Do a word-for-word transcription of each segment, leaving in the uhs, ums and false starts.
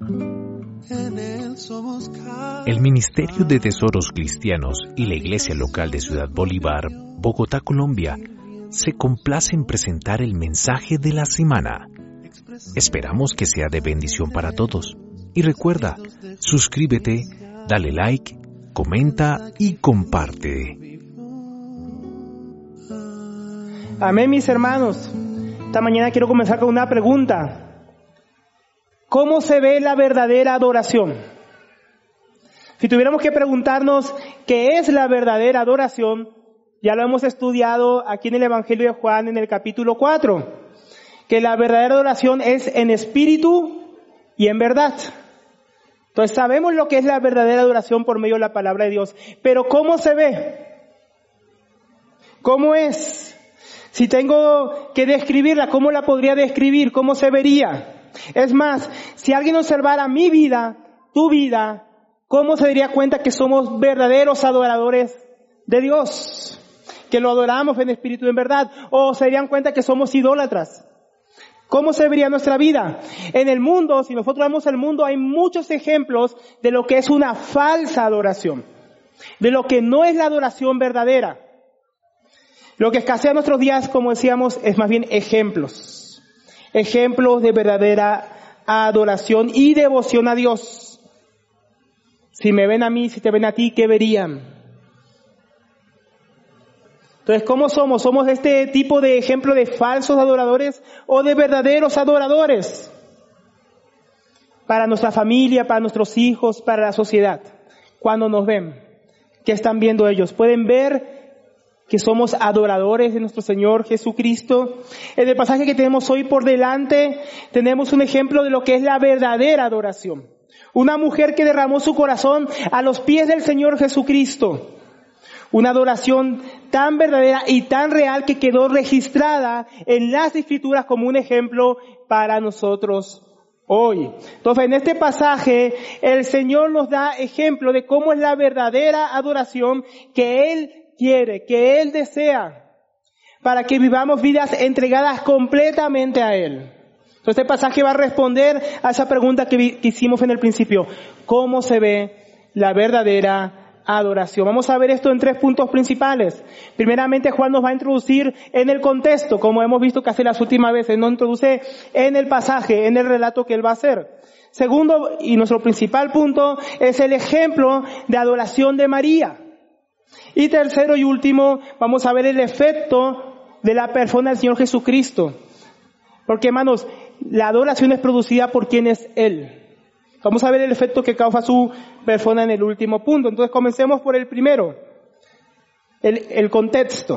El Ministerio de Tesoros Cristianos y la Iglesia Local de Ciudad Bolívar, Bogotá, Colombia, se complace en presentar el mensaje de la semana. Esperamos que sea de bendición para todos. Y recuerda, suscríbete, dale like, comenta y comparte. Amén, mis hermanos. Esta mañana quiero comenzar con una pregunta. ¿Cómo se ve la verdadera adoración? Si tuviéramos que preguntarnos qué es la verdadera adoración, ya lo hemos estudiado aquí en el Evangelio de Juan en el capítulo cuatro, que la verdadera adoración es en espíritu y en verdad. Entonces sabemos lo que es la verdadera adoración por medio de la palabra de Dios. Pero ¿cómo se ve? ¿Cómo es? Si tengo que describirla, ¿cómo la podría describir? ¿Cómo se vería? Es más, si alguien observara mi vida, tu vida, ¿cómo se daría cuenta que somos verdaderos adoradores de Dios? Que lo adoramos en espíritu y en verdad. ¿O se darían cuenta que somos idólatras? ¿Cómo se vería nuestra vida? En el mundo, si nosotros vemos el mundo, hay muchos ejemplos de lo que es una falsa adoración. De lo que no es la adoración verdadera. Lo que escasea en nuestros días, como decíamos, es más bien ejemplos. Ejemplos de verdadera adoración y devoción a Dios. Si me ven a mí, si te ven a ti, ¿qué verían? Entonces, ¿cómo somos? ¿Somos este tipo de ejemplo de falsos adoradores o de verdaderos adoradores? Para nuestra familia, para nuestros hijos, para la sociedad. Cuando nos ven, ¿qué están viendo ellos? ¿Pueden ver que somos adoradores de nuestro Señor Jesucristo? En el pasaje que tenemos hoy por delante, tenemos un ejemplo de lo que es la verdadera adoración. Una mujer que derramó su corazón a los pies del Señor Jesucristo. Una adoración tan verdadera y tan real que quedó registrada en las Escrituras como un ejemplo para nosotros hoy. Entonces, en este pasaje, el Señor nos da ejemplo de cómo es la verdadera adoración que Él quiere, que Él desea, para que vivamos vidas entregadas completamente a Él. Entonces, este pasaje va a responder a esa pregunta que, que hicimos en el principio. ¿Cómo se ve la verdadera adoración? Vamos a ver esto en tres puntos principales. Primeramente, Juan nos va a introducir en el contexto, como hemos visto que hace las últimas veces, nos introduce en el pasaje, en el relato que Él va a hacer. Segundo, y nuestro principal punto, es el ejemplo de adoración de María. Y tercero y último, vamos a ver el efecto de la persona del Señor Jesucristo. Porque, hermanos, la adoración es producida por quien es Él. Vamos a ver el efecto que causa su persona en el último punto. Entonces, comencemos por el primero, el, el contexto.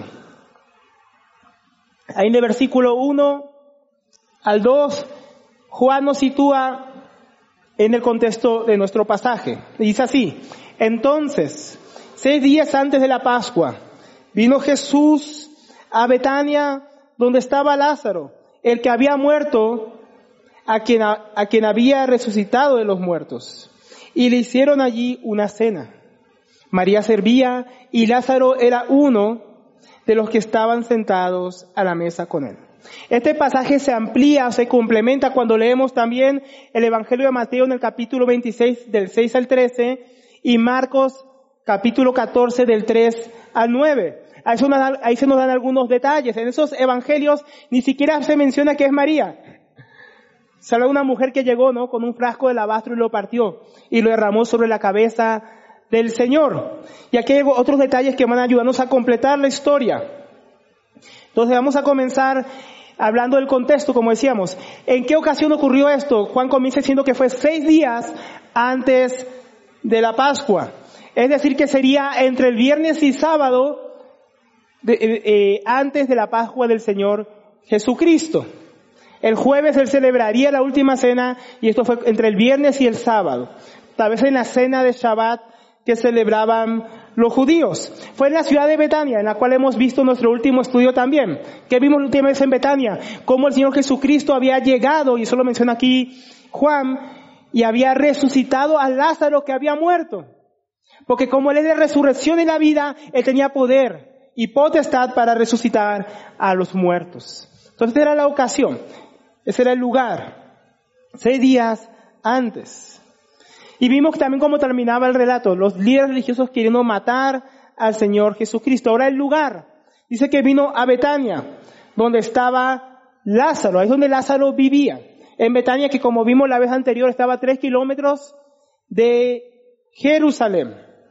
Ahí en el versículo uno al dos, Juan nos sitúa en el contexto de nuestro pasaje. Dice así: entonces, seis días antes de la Pascua, vino Jesús a Betania, donde estaba Lázaro, el que había muerto, a quien, a, a quien había resucitado de los muertos. Y le hicieron allí una cena. María servía y Lázaro era uno de los que estaban sentados a la mesa con él. Este pasaje se amplía, se complementa cuando leemos también el Evangelio de Mateo en el capítulo veintiséis, del seis al trece, y Marcos capítulo catorce, del tres al nueve. Ahí se, nos dan, ahí se nos dan algunos detalles. En esos evangelios ni siquiera se menciona que es María. Se habla de una mujer que llegó, ¿no?, con un frasco de alabastro y lo partió y lo derramó sobre la cabeza del Señor. Y aquí hay otros detalles que van a ayudarnos a completar la historia. Entonces vamos a comenzar hablando del contexto, como decíamos. ¿En qué ocasión ocurrió esto? Juan comienza diciendo que fue seis días antes de la Pascua. Es decir, que sería entre el viernes y sábado de, eh, eh, antes de la Pascua del Señor Jesucristo. El jueves Él celebraría la última cena y esto fue entre el viernes y el sábado. Tal vez en la cena de Shabbat que celebraban los judíos. Fue en la ciudad de Betania, en la cual hemos visto nuestro último estudio también. ¿Qué vimos la última vez en Betania? Cómo el Señor Jesucristo había llegado, y eso lo menciona aquí Juan, y había resucitado a Lázaro que había muerto. Porque como Él es de resurrección y la vida, Él tenía poder y potestad para resucitar a los muertos. Entonces esta era la ocasión, ese era el lugar. Seis días antes. Y vimos también cómo terminaba el relato, los líderes religiosos queriendo matar al Señor Jesucristo. Ahora el lugar, dice que vino a Betania, donde estaba Lázaro, ahí es donde Lázaro vivía. En Betania, que como vimos la vez anterior, estaba a tres kilómetros de Jerusalén.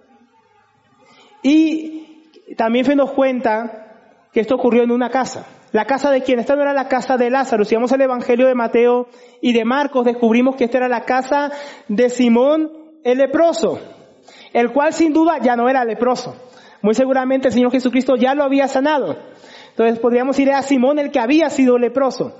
Y también se nos cuenta que esto ocurrió en una casa. ¿La casa de quién? Esta no era la casa de Lázaro. Si vamos al Evangelio de Mateo y de Marcos, descubrimos que esta era la casa de Simón el leproso, el cual sin duda ya no era leproso. Muy seguramente el Señor Jesucristo ya lo había sanado. Entonces podríamos ir a Simón, el que había sido leproso.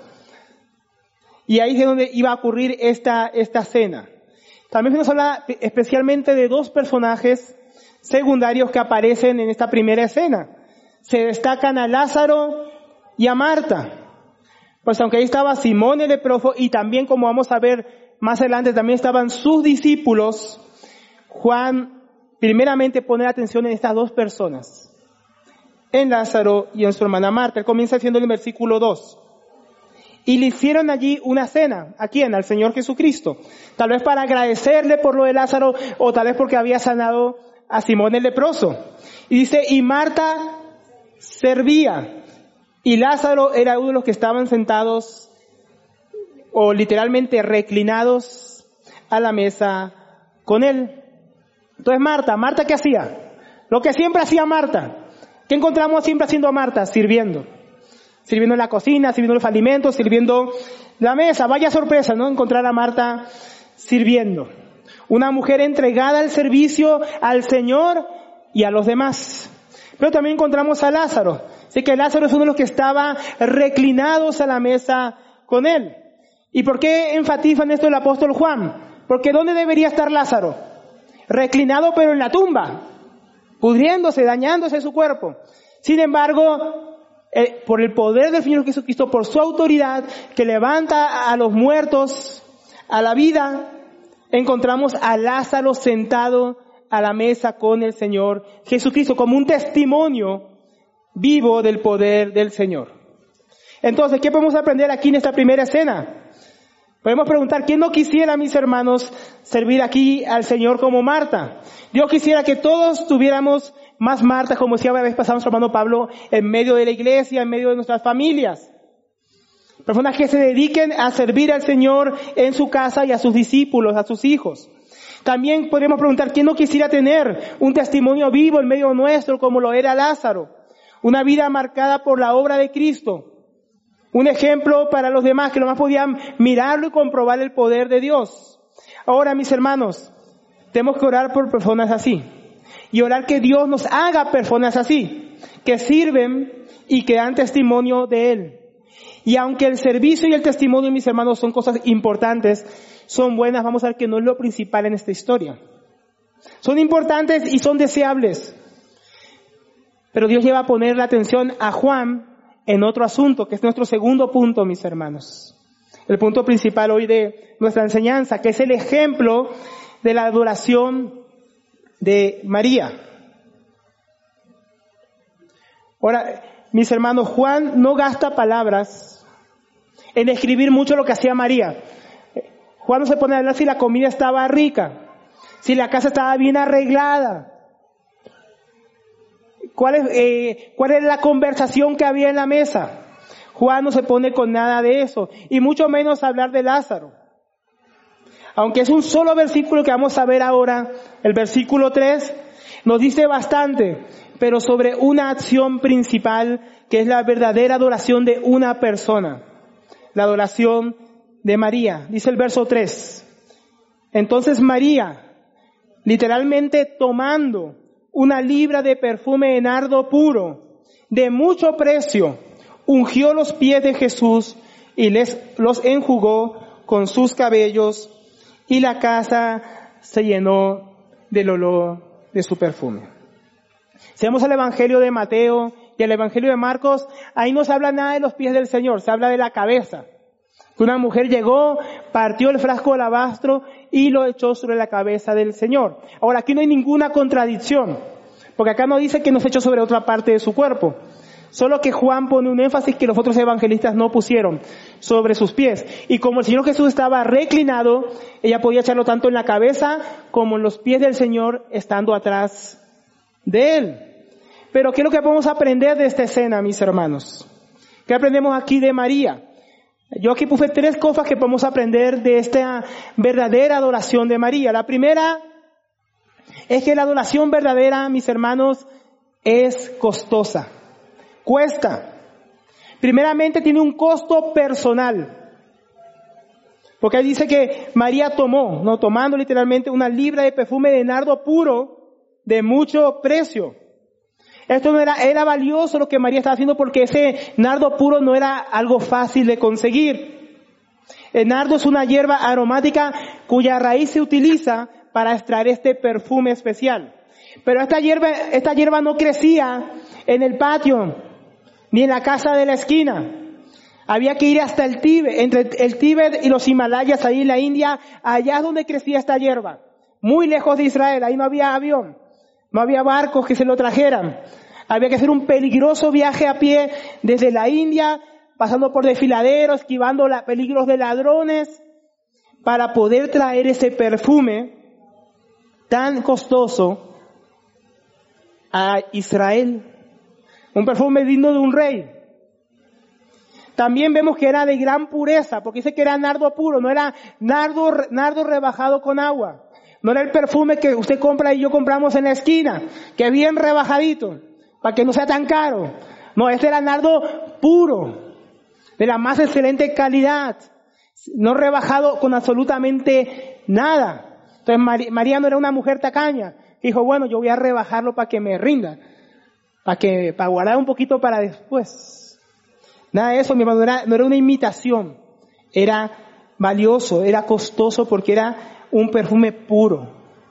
Y ahí es donde iba a ocurrir esta, esta cena. También se nos habla especialmente de dos personajes secundarios que aparecen en esta primera escena. Se destacan a Lázaro y a Marta. Pues aunque ahí estaba Simón el leproso y también, como vamos a ver más adelante, también estaban sus discípulos, Juan primeramente pone atención en estas dos personas, en Lázaro y en su hermana Marta. Él comienza diciendo en el versículo dos. Y le hicieron allí una cena. ¿A quién? Al Señor Jesucristo. Tal vez para agradecerle por lo de Lázaro o tal vez porque había sanado a Simón el leproso. Y dice, y Marta servía. Y Lázaro era uno de los que estaban sentados o literalmente reclinados a la mesa con él. Entonces Marta, ¿Marta qué hacía? Lo que siempre hacía Marta. ¿Qué encontramos siempre haciendo a Marta? Sirviendo. Sirviendo en la cocina, sirviendo los alimentos, sirviendo la mesa. Vaya sorpresa, ¿no? Encontrar a Marta sirviendo. Una mujer entregada al servicio al Señor y a los demás. Pero también encontramos a Lázaro. Así que Lázaro es uno de los que estaba reclinados a la mesa con él. ¿Y por qué enfatiza en esto el apóstol Juan? Porque ¿dónde debería estar Lázaro? Reclinado pero en la tumba, pudriéndose, dañándose su cuerpo. Sin embargo, eh, por el poder del Señor Jesucristo, por su autoridad que levanta a los muertos a la vida, encontramos a Lázaro sentado a la mesa con el Señor Jesucristo como un testimonio vivo del poder del Señor. Entonces, ¿qué podemos aprender aquí en esta primera escena? Podemos preguntar, ¿quién no quisiera, mis hermanos, servir aquí al Señor como Marta? Dios quisiera que todos tuviéramos más Marta, como decía la vez pasada nuestro hermano Pablo, en medio de la iglesia, en medio de nuestras familias. Personas que se dediquen a servir al Señor en su casa y a sus discípulos, a sus hijos. También podemos preguntar, ¿quién no quisiera tener un testimonio vivo en medio nuestro como lo era Lázaro? Una vida marcada por la obra de Cristo. Un ejemplo para los demás que lo más podían mirarlo y comprobar el poder de Dios. Ahora, mis hermanos, tenemos que orar por personas así. Y orar que Dios nos haga personas así, que sirven y que dan testimonio de Él. Y aunque el servicio y el testimonio, mis hermanos, son cosas importantes, son buenas, vamos a ver que no es lo principal en esta historia. Son importantes y son deseables. Pero Dios lleva a poner la atención a Juan en otro asunto, que es nuestro segundo punto, mis hermanos. El punto principal hoy de nuestra enseñanza, que es el ejemplo de la adoración de María. Ahora, mis hermanos, Juan no gasta palabras en escribir mucho lo que hacía María. Juan no se pone a hablar si la comida estaba rica, si la casa estaba bien arreglada, ¿Cuál es, eh, cuál es la conversación que había en la mesa? Juan no se pone con nada de eso, y mucho menos hablar de Lázaro. Aunque es un solo versículo que vamos a ver ahora, el versículo tres, nos dice bastante, pero sobre una acción principal, que es la verdadera adoración de una persona. La adoración de María. Dice el verso tres. Entonces María, literalmente tomando una libra de perfume de nardo puro, de mucho precio, ungió los pies de Jesús y les los enjugó con sus cabellos, y la casa se llenó del olor de su perfume. Si vamos al Evangelio de Mateo y al Evangelio de Marcos, ahí no se habla nada de los pies del Señor, se habla de la cabeza. Una mujer llegó, partió el frasco de alabastro y lo echó sobre la cabeza del Señor. Ahora, aquí no hay ninguna contradicción, porque acá no dice que nos echó sobre otra parte de su cuerpo, Solo que Juan pone un énfasis que los otros evangelistas no pusieron sobre sus pies. Y como el Señor Jesús estaba reclinado, ella podía echarlo tanto en la cabeza como en los pies del Señor estando atrás de Él. Pero ¿qué es lo que podemos aprender de esta escena, mis hermanos? ¿Qué aprendemos aquí de María? Yo aquí puse tres cosas que podemos aprender de esta verdadera adoración de María. La primera es que la adoración verdadera, mis hermanos, es costosa. Cuesta. Primeramente tiene un costo personal. Porque ahí dice que María tomó, no tomando literalmente una libra de perfume de nardo puro de mucho precio. Esto no era, era valioso lo que María estaba haciendo porque ese nardo puro no era algo fácil de conseguir. El nardo es una hierba aromática cuya raíz se utiliza para extraer este perfume especial. Pero esta hierba, esta hierba no crecía en el patio ni en la casa de la esquina. Había que ir hasta el Tíbet, entre el Tíbet y los Himalayas, ahí en la India, allá es donde crecía esta hierba. Muy lejos de Israel, ahí no había avión, no había barcos que se lo trajeran. Había que hacer un peligroso viaje a pie desde la India, pasando por desfiladeros, esquivando los peligros de ladrones, para poder traer ese perfume tan costoso a Israel. Un perfume digno de un rey. También vemos que era de gran pureza, porque dice que era nardo puro, no era nardo, nardo rebajado con agua. No era el perfume que usted compra y yo compramos en la esquina, que es bien rebajadito, para que no sea tan caro. No, este era nardo puro, de la más excelente calidad, no rebajado con absolutamente nada. Entonces María no era una mujer tacaña, que dijo, bueno, yo voy a rebajarlo para que me rinda, para que para guardar un poquito para después. Nada de eso, mi hermano, no era, no era una imitación, era valioso, era costoso porque era un perfume puro.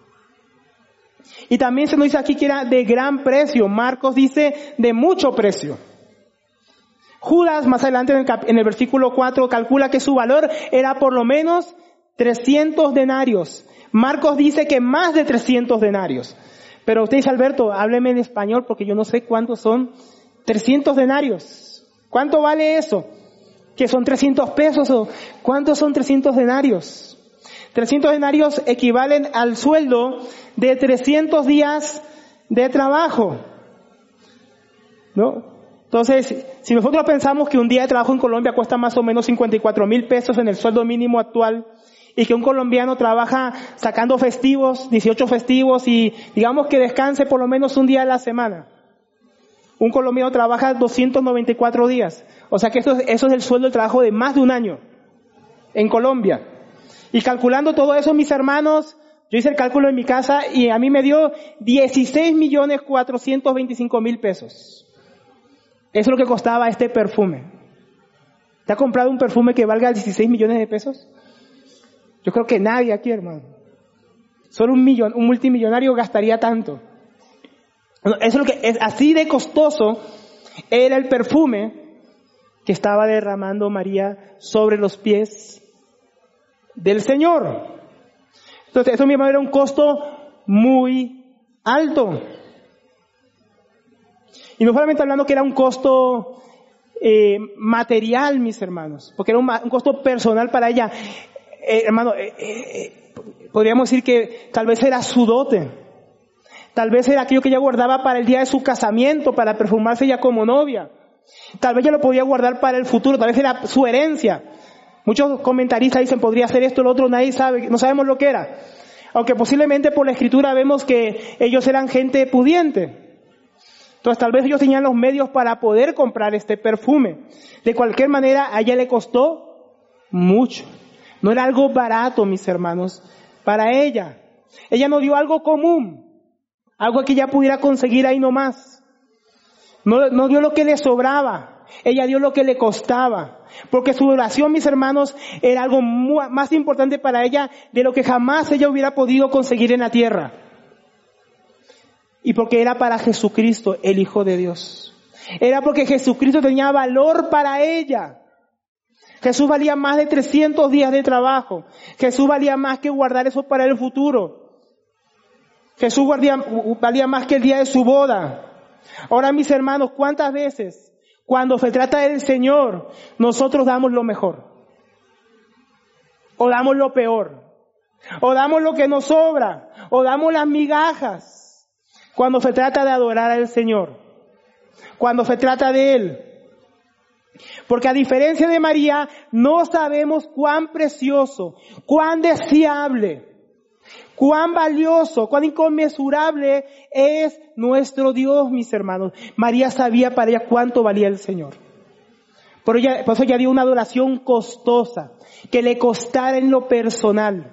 Y también se nos dice aquí que era de gran precio. Marcos dice de mucho precio. Judas, más adelante en el, cap- en el versículo cuatro, calcula que su valor era por lo menos trescientos denarios. Marcos dice que más de trescientos denarios. Pero usted dice, Alberto, hábleme en español porque yo no sé cuántos son trescientos denarios. ¿Cuánto vale eso? ¿Que son trescientos pesos o cuántos son trescientos denarios? trescientos denarios equivalen al sueldo de trescientos días de trabajo, ¿no? Entonces, si nosotros pensamos que un día de trabajo en Colombia cuesta más o menos cincuenta y cuatro mil pesos en el sueldo mínimo actual, y que un colombiano trabaja sacando festivos, dieciocho festivos, y digamos que descanse por lo menos un día a la semana. Un colombiano trabaja doscientos noventa y cuatro días. O sea que eso, eso es el sueldo de trabajo de más de un año en Colombia. Y calculando todo eso, mis hermanos, yo hice el cálculo en mi casa y a mí me dio dieciséis millones cuatrocientos veinticinco mil pesos. Eso es lo que costaba este perfume. ¿Te ha comprado un perfume que valga dieciséis millones de pesos? Yo creo que nadie aquí, hermano. Solo un millón, un multimillonario gastaría tanto. Eso es lo que es así de costoso era el perfume que estaba derramando María sobre los pies del Señor. Entonces, eso, mi hermano, era un costo muy alto. Y no solamente hablando que era un costo eh, material, mis hermanos, porque era un, un costo personal para ella. Eh, hermano, eh, eh, podríamos decir que tal vez era su dote. Tal vez era aquello que ella guardaba para el día de su casamiento, para perfumarse ella como novia. Tal vez ella lo podía guardar para el futuro, tal vez era su herencia. Muchos comentaristas dicen, podría ser esto o lo otro, nadie sabe, no sabemos lo que era. Aunque posiblemente por la escritura vemos que ellos eran gente pudiente. Entonces tal vez ellos tenían los medios para poder comprar este perfume. De cualquier manera, a ella le costó mucho. No era algo barato, mis hermanos, para ella. Ella no dio algo común. Algo que ella pudiera conseguir ahí nomás. No, no dio lo que le sobraba. Ella dio lo que le costaba. Porque su oración, mis hermanos, era algo muy, más importante para ella de lo que jamás ella hubiera podido conseguir en la tierra. Y porque era para Jesucristo, el Hijo de Dios. Era porque Jesucristo tenía valor para ella. Jesús valía más de trescientos días de trabajo. Jesús valía más que guardar eso para el futuro. Jesús valía, valía más que el día de su boda. Ahora, mis hermanos, ¿cuántas veces Cuando se trata del Señor, nosotros damos lo mejor. O damos lo peor. O damos lo que nos sobra. O damos las migajas. Cuando se trata de adorar al Señor. Cuando se trata de Él. Porque a diferencia de María, no sabemos cuán precioso, cuán deseable, cuán valioso, cuán inconmensurable es nuestro Dios, mis hermanos. María sabía para ella cuánto valía el Señor. Por, ella, por eso ella dio una adoración costosa, que le costara en lo personal.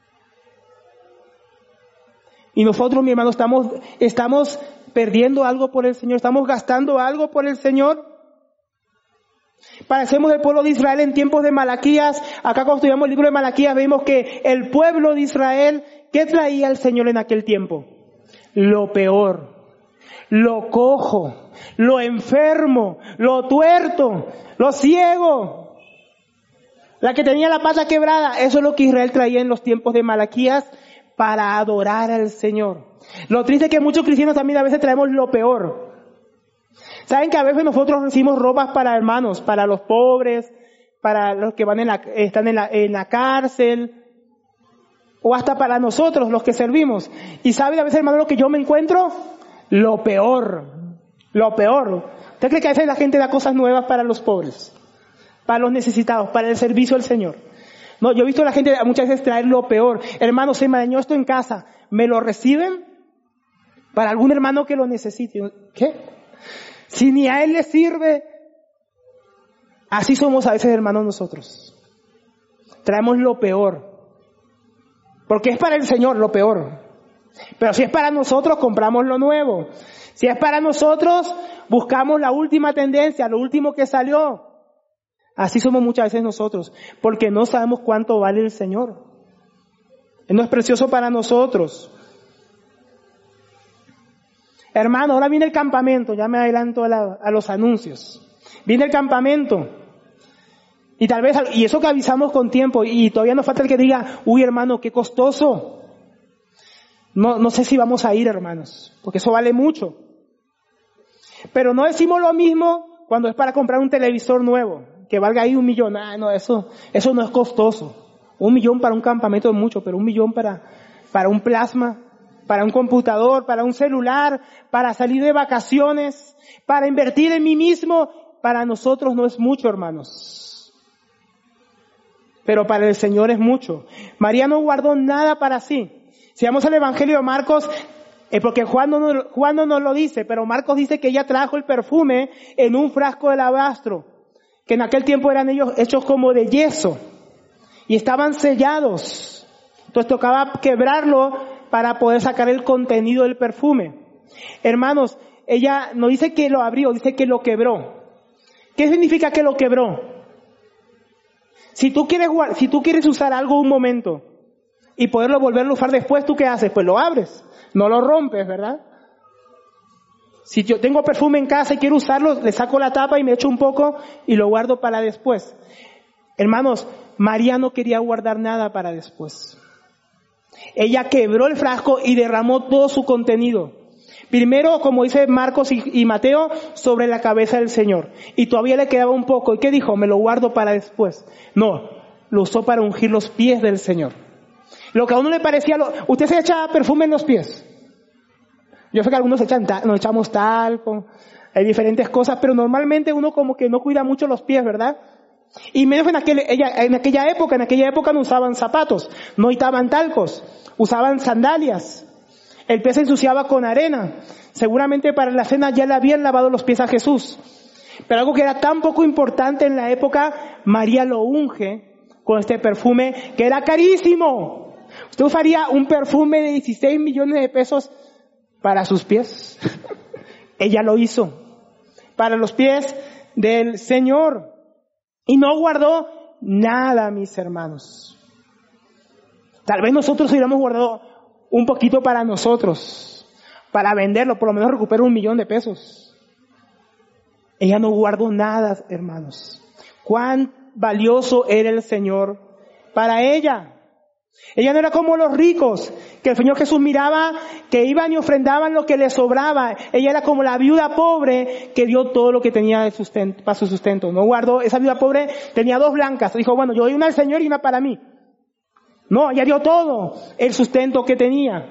Y nosotros, mi hermano, estamos, estamos perdiendo algo por el Señor, estamos gastando algo por el Señor. Parecemos el pueblo de Israel en tiempos de Malaquías. Acá cuando estudiamos el libro de Malaquías vemos que el pueblo de Israel, ¿qué traía el Señor en aquel tiempo? Lo peor, lo cojo, lo enfermo, lo tuerto, lo ciego, la que tenía la pata quebrada. Eso es lo que Israel traía en los tiempos de Malaquías para adorar al Señor. Lo triste es que muchos cristianos también a veces traemos lo peor. Saben que a veces nosotros recibimos ropas para hermanos, para los pobres, para los que van en la, están en la, en la cárcel, o hasta para nosotros, los que servimos. Y saben a veces, hermano, lo que yo me encuentro, lo peor, lo peor. ¿Usted cree que a veces la gente da cosas nuevas para los pobres, para los necesitados, para el servicio al Señor? No, yo he visto a la gente muchas veces traer lo peor. Hermano, se me dañó esto en casa, ¿me lo reciben? Para algún hermano que lo necesite. ¿Qué? Si ni a él le sirve. Así somos a veces, hermanos, nosotros. Traemos lo peor. Porque es para el Señor lo peor. Pero si es para nosotros, compramos lo nuevo. Si es para nosotros, buscamos la última tendencia, lo último que salió. Así somos muchas veces nosotros. Porque no sabemos cuánto vale el Señor. Él no es precioso para nosotros. Hermano, ahora viene el campamento, ya me adelanto a, la, a los anuncios. Viene el campamento. Y tal vez, y eso que avisamos con tiempo, y todavía nos falta el que diga, uy hermano, qué costoso. No, no sé si vamos a ir, hermanos, porque eso vale mucho. Pero no decimos lo mismo cuando es para comprar un televisor nuevo, que valga ahí un millón. Ah, no, eso, eso no es costoso. Un millón para un campamento es mucho, pero un millón para, para un plasma, para un computador, para un celular, para salir de vacaciones, para invertir en mí mismo, para nosotros no es mucho, hermanos. Pero para el Señor es mucho. María no guardó nada para sí. Si vamos al Evangelio de Marcos, eh, porque Juan no, nos, Juan no nos lo dice, pero Marcos dice que ella trajo el perfume en un frasco de alabastro, que en aquel tiempo eran ellos hechos como de yeso, y estaban sellados. Entonces tocaba quebrarlo para poder sacar el contenido del perfume. Hermanos, ella no dice que lo abrió, dice que lo quebró. ¿Qué significa que lo quebró? Si tú quieres, si tú quieres usar algo un momento y poderlo volverlo a usar después, ¿tú qué haces? Pues lo abres, no lo rompes, ¿verdad? Si yo tengo perfume en casa y quiero usarlo, le saco la tapa y me echo un poco y lo guardo para después. Hermanos, María no quería guardar nada para después. Ella quebró el frasco y derramó todo su contenido. Primero, como dice Marcos y, y Mateo, sobre la cabeza del Señor. Y todavía le quedaba un poco. ¿Y qué dijo? Me lo guardo para después. No, lo usó para ungir los pies del Señor. Lo que a uno le parecía... Lo, ¿usted se echa perfume en los pies? Yo sé que algunos echan ta, nos echamos talco, hay diferentes cosas, pero normalmente uno como que no cuida mucho los pies, ¿verdad? Y menos en, aquel, ella, en aquella época, en aquella época no usaban zapatos, no usaban talcos, usaban sandalias. El pie se ensuciaba con arena. Seguramente para la cena ya le habían lavado los pies a Jesús. Pero algo que era tan poco importante en la época, María lo unge con este perfume que era carísimo. ¿Usted usaría un perfume de dieciséis millones de pesos para sus pies? Ella lo hizo para los pies del Señor. Y no guardó nada, mis hermanos. Tal vez nosotros hubiéramos guardado un poquito para nosotros, para venderlo, por lo menos recuperar un millón de pesos. Ella no guardó nada, hermanos. Cuán valioso era el Señor para ella. Ella no era como los ricos, que el Señor Jesús miraba, que iban y ofrendaban lo que les sobraba. Ella era como la viuda pobre que dio todo lo que tenía de sustento, para su sustento. No guardó, esa viuda pobre tenía dos blancas. Dijo, bueno, yo doy una al Señor y una para mí. No, ella dio todo el sustento que tenía.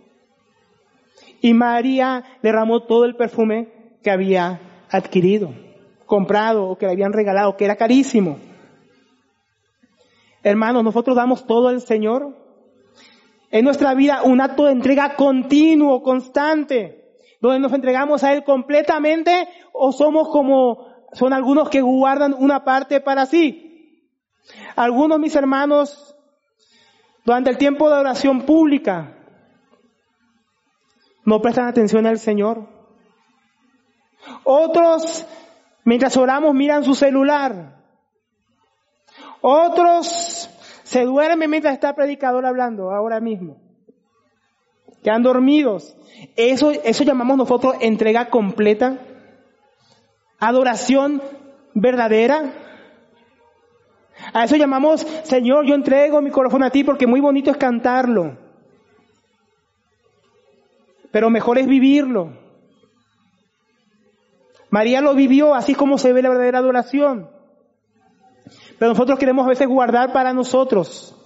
Y María derramó todo el perfume que había adquirido, comprado o que le habían regalado, que era carísimo. Hermanos, nosotros damos todo al Señor. En nuestra vida un acto de entrega continuo, constante, donde nos entregamos a Él completamente, o somos como son algunos que guardan una parte para sí. Algunos, mis hermanos, durante el tiempo de oración pública, no prestan atención al Señor. Otros, mientras oramos, miran su celular. Otros se duermen mientras está el predicador hablando ahora mismo. Quedan dormidos. Eso, eso llamamos nosotros entrega completa. Adoración verdadera. A eso llamamos, Señor, yo entrego mi corazón a ti, porque muy bonito es cantarlo. Pero mejor es vivirlo. María lo vivió así como se ve la verdadera adoración. Pero nosotros queremos a veces guardar para nosotros.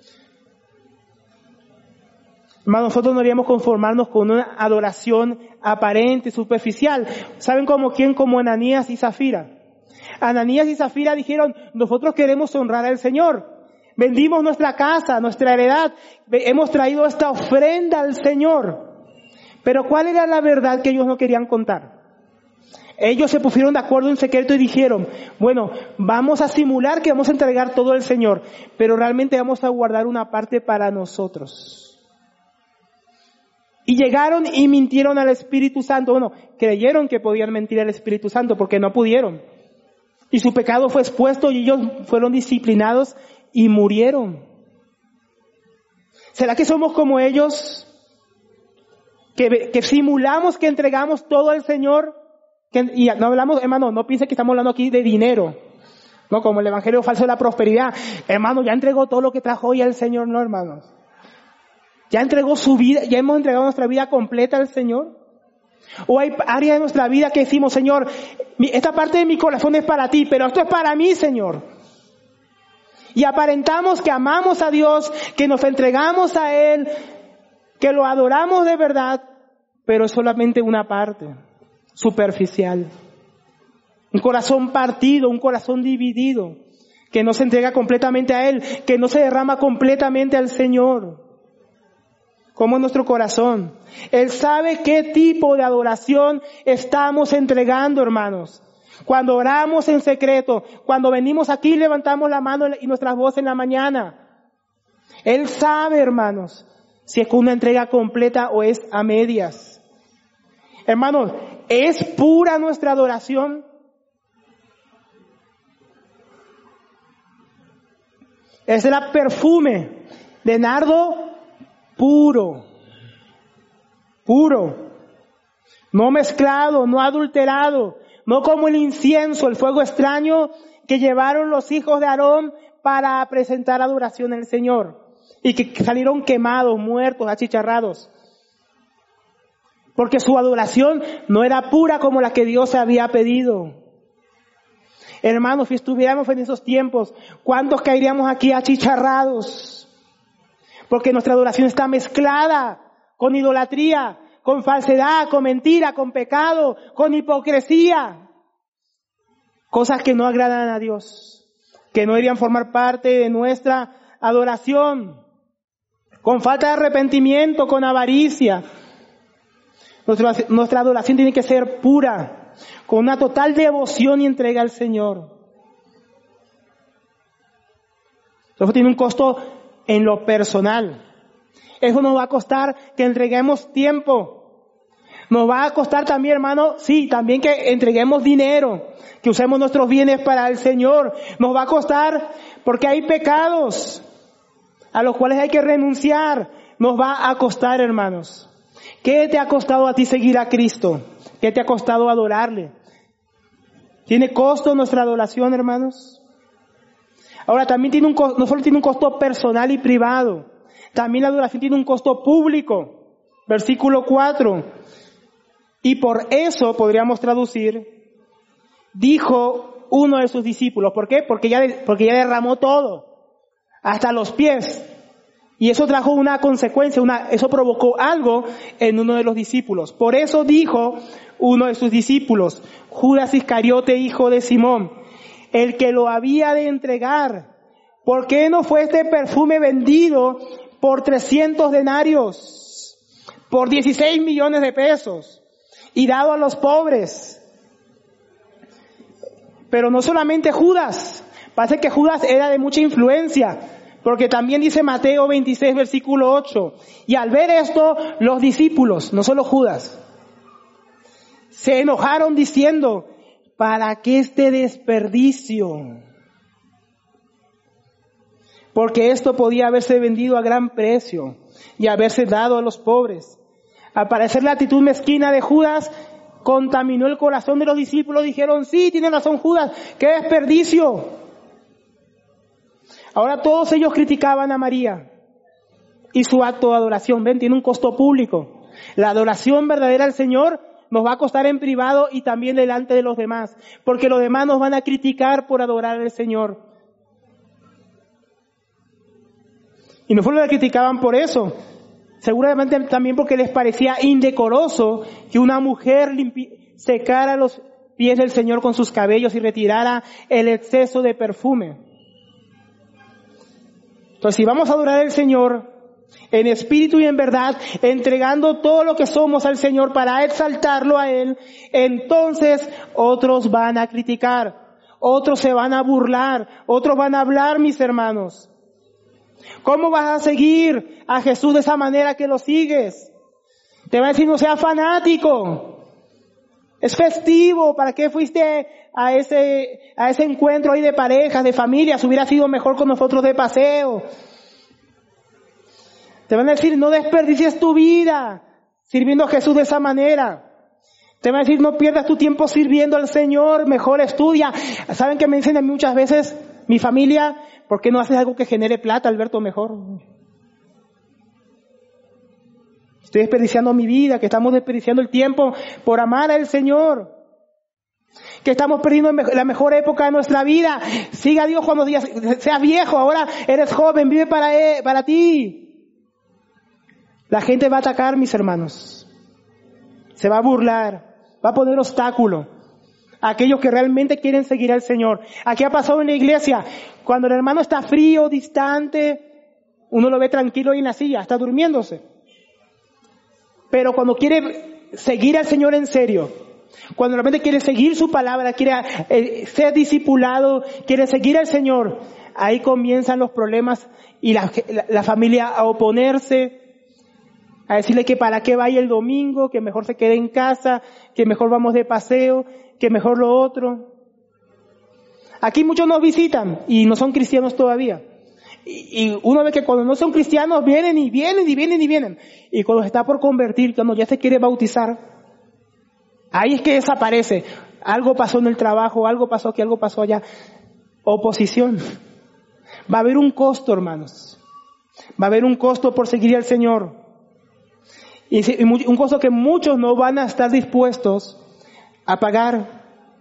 Hermanos, nosotros no deberíamos conformarnos con una adoración aparente, superficial. ¿Saben como quién? Como Ananías y Zafira. Ananías y Zafira dijeron, nosotros queremos honrar al Señor. Vendimos nuestra casa, nuestra heredad. Hemos traído esta ofrenda al Señor. Pero ¿cuál era la verdad que ellos no querían contar? Ellos se pusieron de acuerdo en secreto y dijeron, bueno, vamos a simular que vamos a entregar todo al Señor, pero realmente vamos a guardar una parte para nosotros. Y llegaron y mintieron al Espíritu Santo. Bueno, creyeron que podían mentir al Espíritu Santo porque no pudieron. Y su pecado fue expuesto y ellos fueron disciplinados y murieron. ¿Será que somos como ellos? Que, que simulamos que entregamos todo al Señor. Que, y no hablamos, hermano, no piense que estamos hablando aquí de dinero. No, como el evangelio falso de la prosperidad. Hermano, ya entregó todo lo que trajo hoy al Señor, no, hermanos. Ya entregó su vida, ya hemos entregado nuestra vida completa al Señor. O hay áreas de nuestra vida que decimos, Señor, esta parte de mi corazón es para ti, pero esto es para mí, Señor. Y aparentamos que amamos a Dios, que nos entregamos a Él, que lo adoramos de verdad, pero es solamente una parte superficial. Un corazón partido, un corazón dividido, que no se entrega completamente a Él, que no se derrama completamente al Señor. Como en nuestro corazón. Él sabe qué tipo de adoración estamos entregando, hermanos. Cuando oramos en secreto, cuando venimos aquí, levantamos la mano y nuestras voces en la mañana. Él sabe, hermanos, si es una entrega completa o es a medias. Hermanos, ¿es pura nuestra adoración? Es el perfume de nardo puro, puro, no mezclado, no adulterado, no como el incienso, el fuego extraño que llevaron los hijos de Aarón para presentar adoración al Señor y que salieron quemados, muertos, achicharrados. Porque su adoración no era pura como la que Dios había pedido. Hermanos, si estuviéramos en esos tiempos, ¿cuántos caeríamos aquí achicharrados? Porque nuestra adoración está mezclada con idolatría, con falsedad, con mentira, con pecado, con hipocresía. Cosas que no agradan a Dios, que no deberían formar parte de nuestra adoración. Con falta de arrepentimiento, con avaricia. Nuestra, nuestra adoración tiene que ser pura, con una total devoción y entrega al Señor. Eso tiene un costo en lo personal. Eso nos va a costar que entreguemos tiempo. Nos va a costar también, hermano, sí, también que entreguemos dinero, que usemos nuestros bienes para el Señor. Nos va a costar porque hay pecados a los cuales hay que renunciar. Nos va a costar, hermanos. ¿Qué te ha costado a ti seguir a Cristo? ¿Qué te ha costado adorarle? ¿Tiene costo nuestra adoración, hermanos? Ahora también tiene un costo, no solo tiene un costo personal y privado, También la adoración tiene un costo público. Versículo cuatro. Y por eso podríamos traducir, dijo uno de sus discípulos. ¿Por qué? Porque ya, porque ya derramó todo, hasta los pies. Y eso trajo una consecuencia, una, eso provocó algo en uno de los discípulos. Por eso dijo uno de sus discípulos, Judas Iscariote, hijo de Simón, el que lo había de entregar. ¿Por qué no fue este perfume vendido por trescientos denarios, por dieciséis millones de pesos y dado a los pobres? Pero no solamente Judas, parece que Judas era de mucha influencia, porque también dice Mateo veintiséis, versículo ocho, y al ver esto, los discípulos, no solo Judas, se enojaron diciendo, ¿para qué este desperdicio? Porque esto podía haberse vendido a gran precio y haberse dado a los pobres. Al parecer la actitud mezquina de Judas contaminó el corazón de los discípulos. Dijeron, sí, tiene razón Judas, qué desperdicio. Ahora todos ellos criticaban a María y su acto de adoración. Ven, tiene un costo público. La adoración verdadera al Señor nos va a costar en privado y también delante de los demás, porque los demás nos van a criticar por adorar al Señor. Y no solo le criticaban por eso, seguramente también porque les parecía indecoroso que una mujer limpi- secara los pies del Señor con sus cabellos y retirara el exceso de perfume. Entonces, si vamos a adorar al Señor en espíritu y en verdad, entregando todo lo que somos al Señor para exaltarlo a Él, entonces otros van a criticar, otros se van a burlar, otros van a hablar, mis hermanos. ¿Cómo vas a seguir a Jesús de esa manera que lo sigues? Te va a decir, no seas fanático. Es festivo. ¿Para qué fuiste a ese, a ese encuentro ahí de parejas, de familias? Hubiera sido mejor con nosotros de paseo. Te van a decir, no desperdicies tu vida sirviendo a Jesús de esa manera. Te van a decir, no pierdas tu tiempo sirviendo al Señor, mejor estudia. ¿Saben qué me dicen a mí muchas veces? Mi familia, ¿por qué no haces algo que genere plata, Alberto, mejor? Estoy desperdiciando mi vida, que estamos desperdiciando el tiempo por amar al Señor. Que estamos perdiendo la mejor época de nuestra vida. Siga a Dios cuando seas viejo, ahora eres joven, vive para él, para ti. La gente va a atacar, mis hermanos. Se va a burlar, va a poner obstáculo a aquellos que realmente quieren seguir al Señor. Aquí ha pasado en la iglesia, cuando el hermano está frío, distante, uno lo ve tranquilo ahí en la silla, está durmiéndose. Pero cuando quiere seguir al Señor en serio, cuando realmente quiere seguir su palabra, quiere eh, ser discipulado, quiere seguir al Señor, ahí comienzan los problemas y la, la, la familia a oponerse, a decirle que para qué vaya el domingo, que mejor se quede en casa, que mejor vamos de paseo, que mejor lo otro. Aquí muchos nos visitan y no son cristianos todavía. Y, y uno ve que cuando no son cristianos vienen y vienen y vienen y vienen. Y cuando se está por convertir, cuando ya se quiere bautizar, ahí es que desaparece. Algo pasó en el trabajo, algo pasó aquí, algo pasó allá. Oposición. Va a haber un costo, hermanos. Va a haber un costo por seguir al Señor. Y un costo que muchos no van a estar dispuestos a pagar.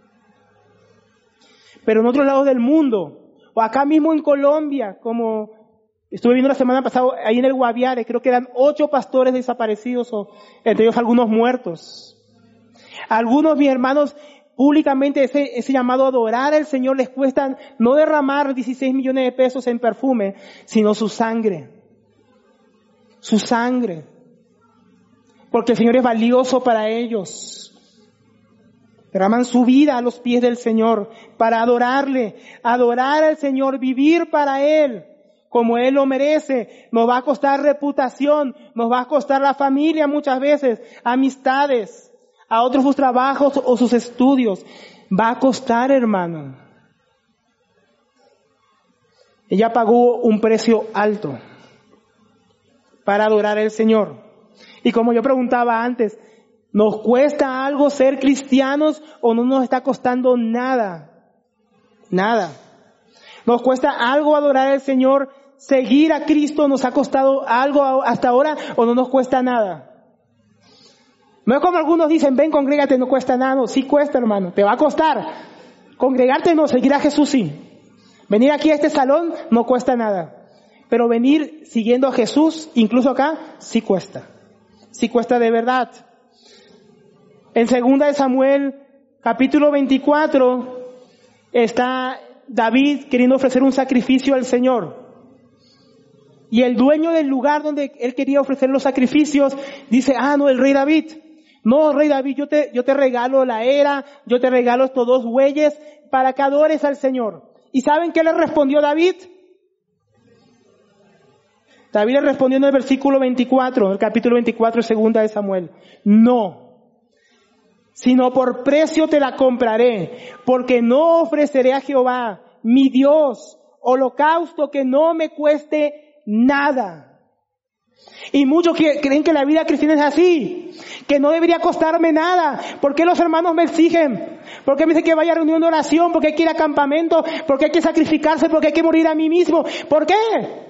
Pero en otros lados del mundo, o acá mismo en Colombia, como estuve viendo la semana pasada, ahí en el Guaviare, creo que eran ocho pastores desaparecidos, o entre ellos algunos muertos. Algunos, mis hermanos, públicamente ese, ese llamado a adorar al Señor les cuesta no derramar dieciséis millones de pesos en perfume, sino su sangre. Su sangre. Porque el Señor es valioso para ellos. Derraman su vida a los pies del Señor para adorarle, adorar al Señor, vivir para Él como Él lo merece. Nos va a costar reputación, nos va a costar la familia muchas veces, amistades, a otros sus trabajos o sus estudios. Va a costar, hermano. Ella pagó un precio alto para adorar al Señor. Y como yo preguntaba antes, ¿nos cuesta algo ser cristianos o no nos está costando nada? Nada. ¿Nos cuesta algo adorar al Señor seguir a Cristo nos ha costado algo hasta ahora o no nos cuesta nada. No es como algunos dicen, ven, congrégate, no cuesta nada. No, sí cuesta, hermano, te va a costar. Congregarte no, seguir a Jesús sí. Venir aquí a este salón no cuesta nada. Pero venir siguiendo a Jesús, incluso acá, sí cuesta. Sí cuesta de verdad. En segunda de Samuel, capítulo veinticuatro, está David queriendo ofrecer un sacrificio al Señor. Y el dueño del lugar donde él quería ofrecer los sacrificios dice, ah, no, el rey David. No, rey David, yo te, yo te regalo la era, yo te regalo estos dos bueyes para que adores al Señor. ¿Y saben qué le respondió David? David le respondió en el versículo veinticuatro, el capítulo veinticuatro, segunda de Samuel. No, sino por precio te la compraré, porque no ofreceré a Jehová, mi Dios, holocausto que no me cueste nada. Y muchos que creen que la vida cristiana es así, que no debería costarme nada. ¿Por qué los hermanos me exigen? ¿Por qué me dicen que vaya a reunión de oración? ¿Por qué hay que ir a campamento? ¿Por qué hay que sacrificarse? ¿Por qué hay que morir a mí mismo? ¿Por qué?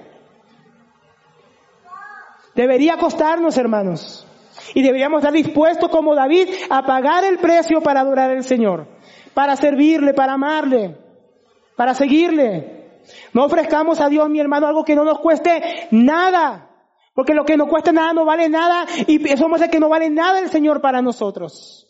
Debería costarnos, hermanos. Y deberíamos estar dispuestos como David a pagar el precio para adorar al Señor, para servirle, para amarle, para seguirle. No ofrezcamos a Dios, mi hermano, algo que no nos cueste nada. Porque lo que nos cuesta nada no vale nada. Y eso muestra que no vale nada el Señor para nosotros.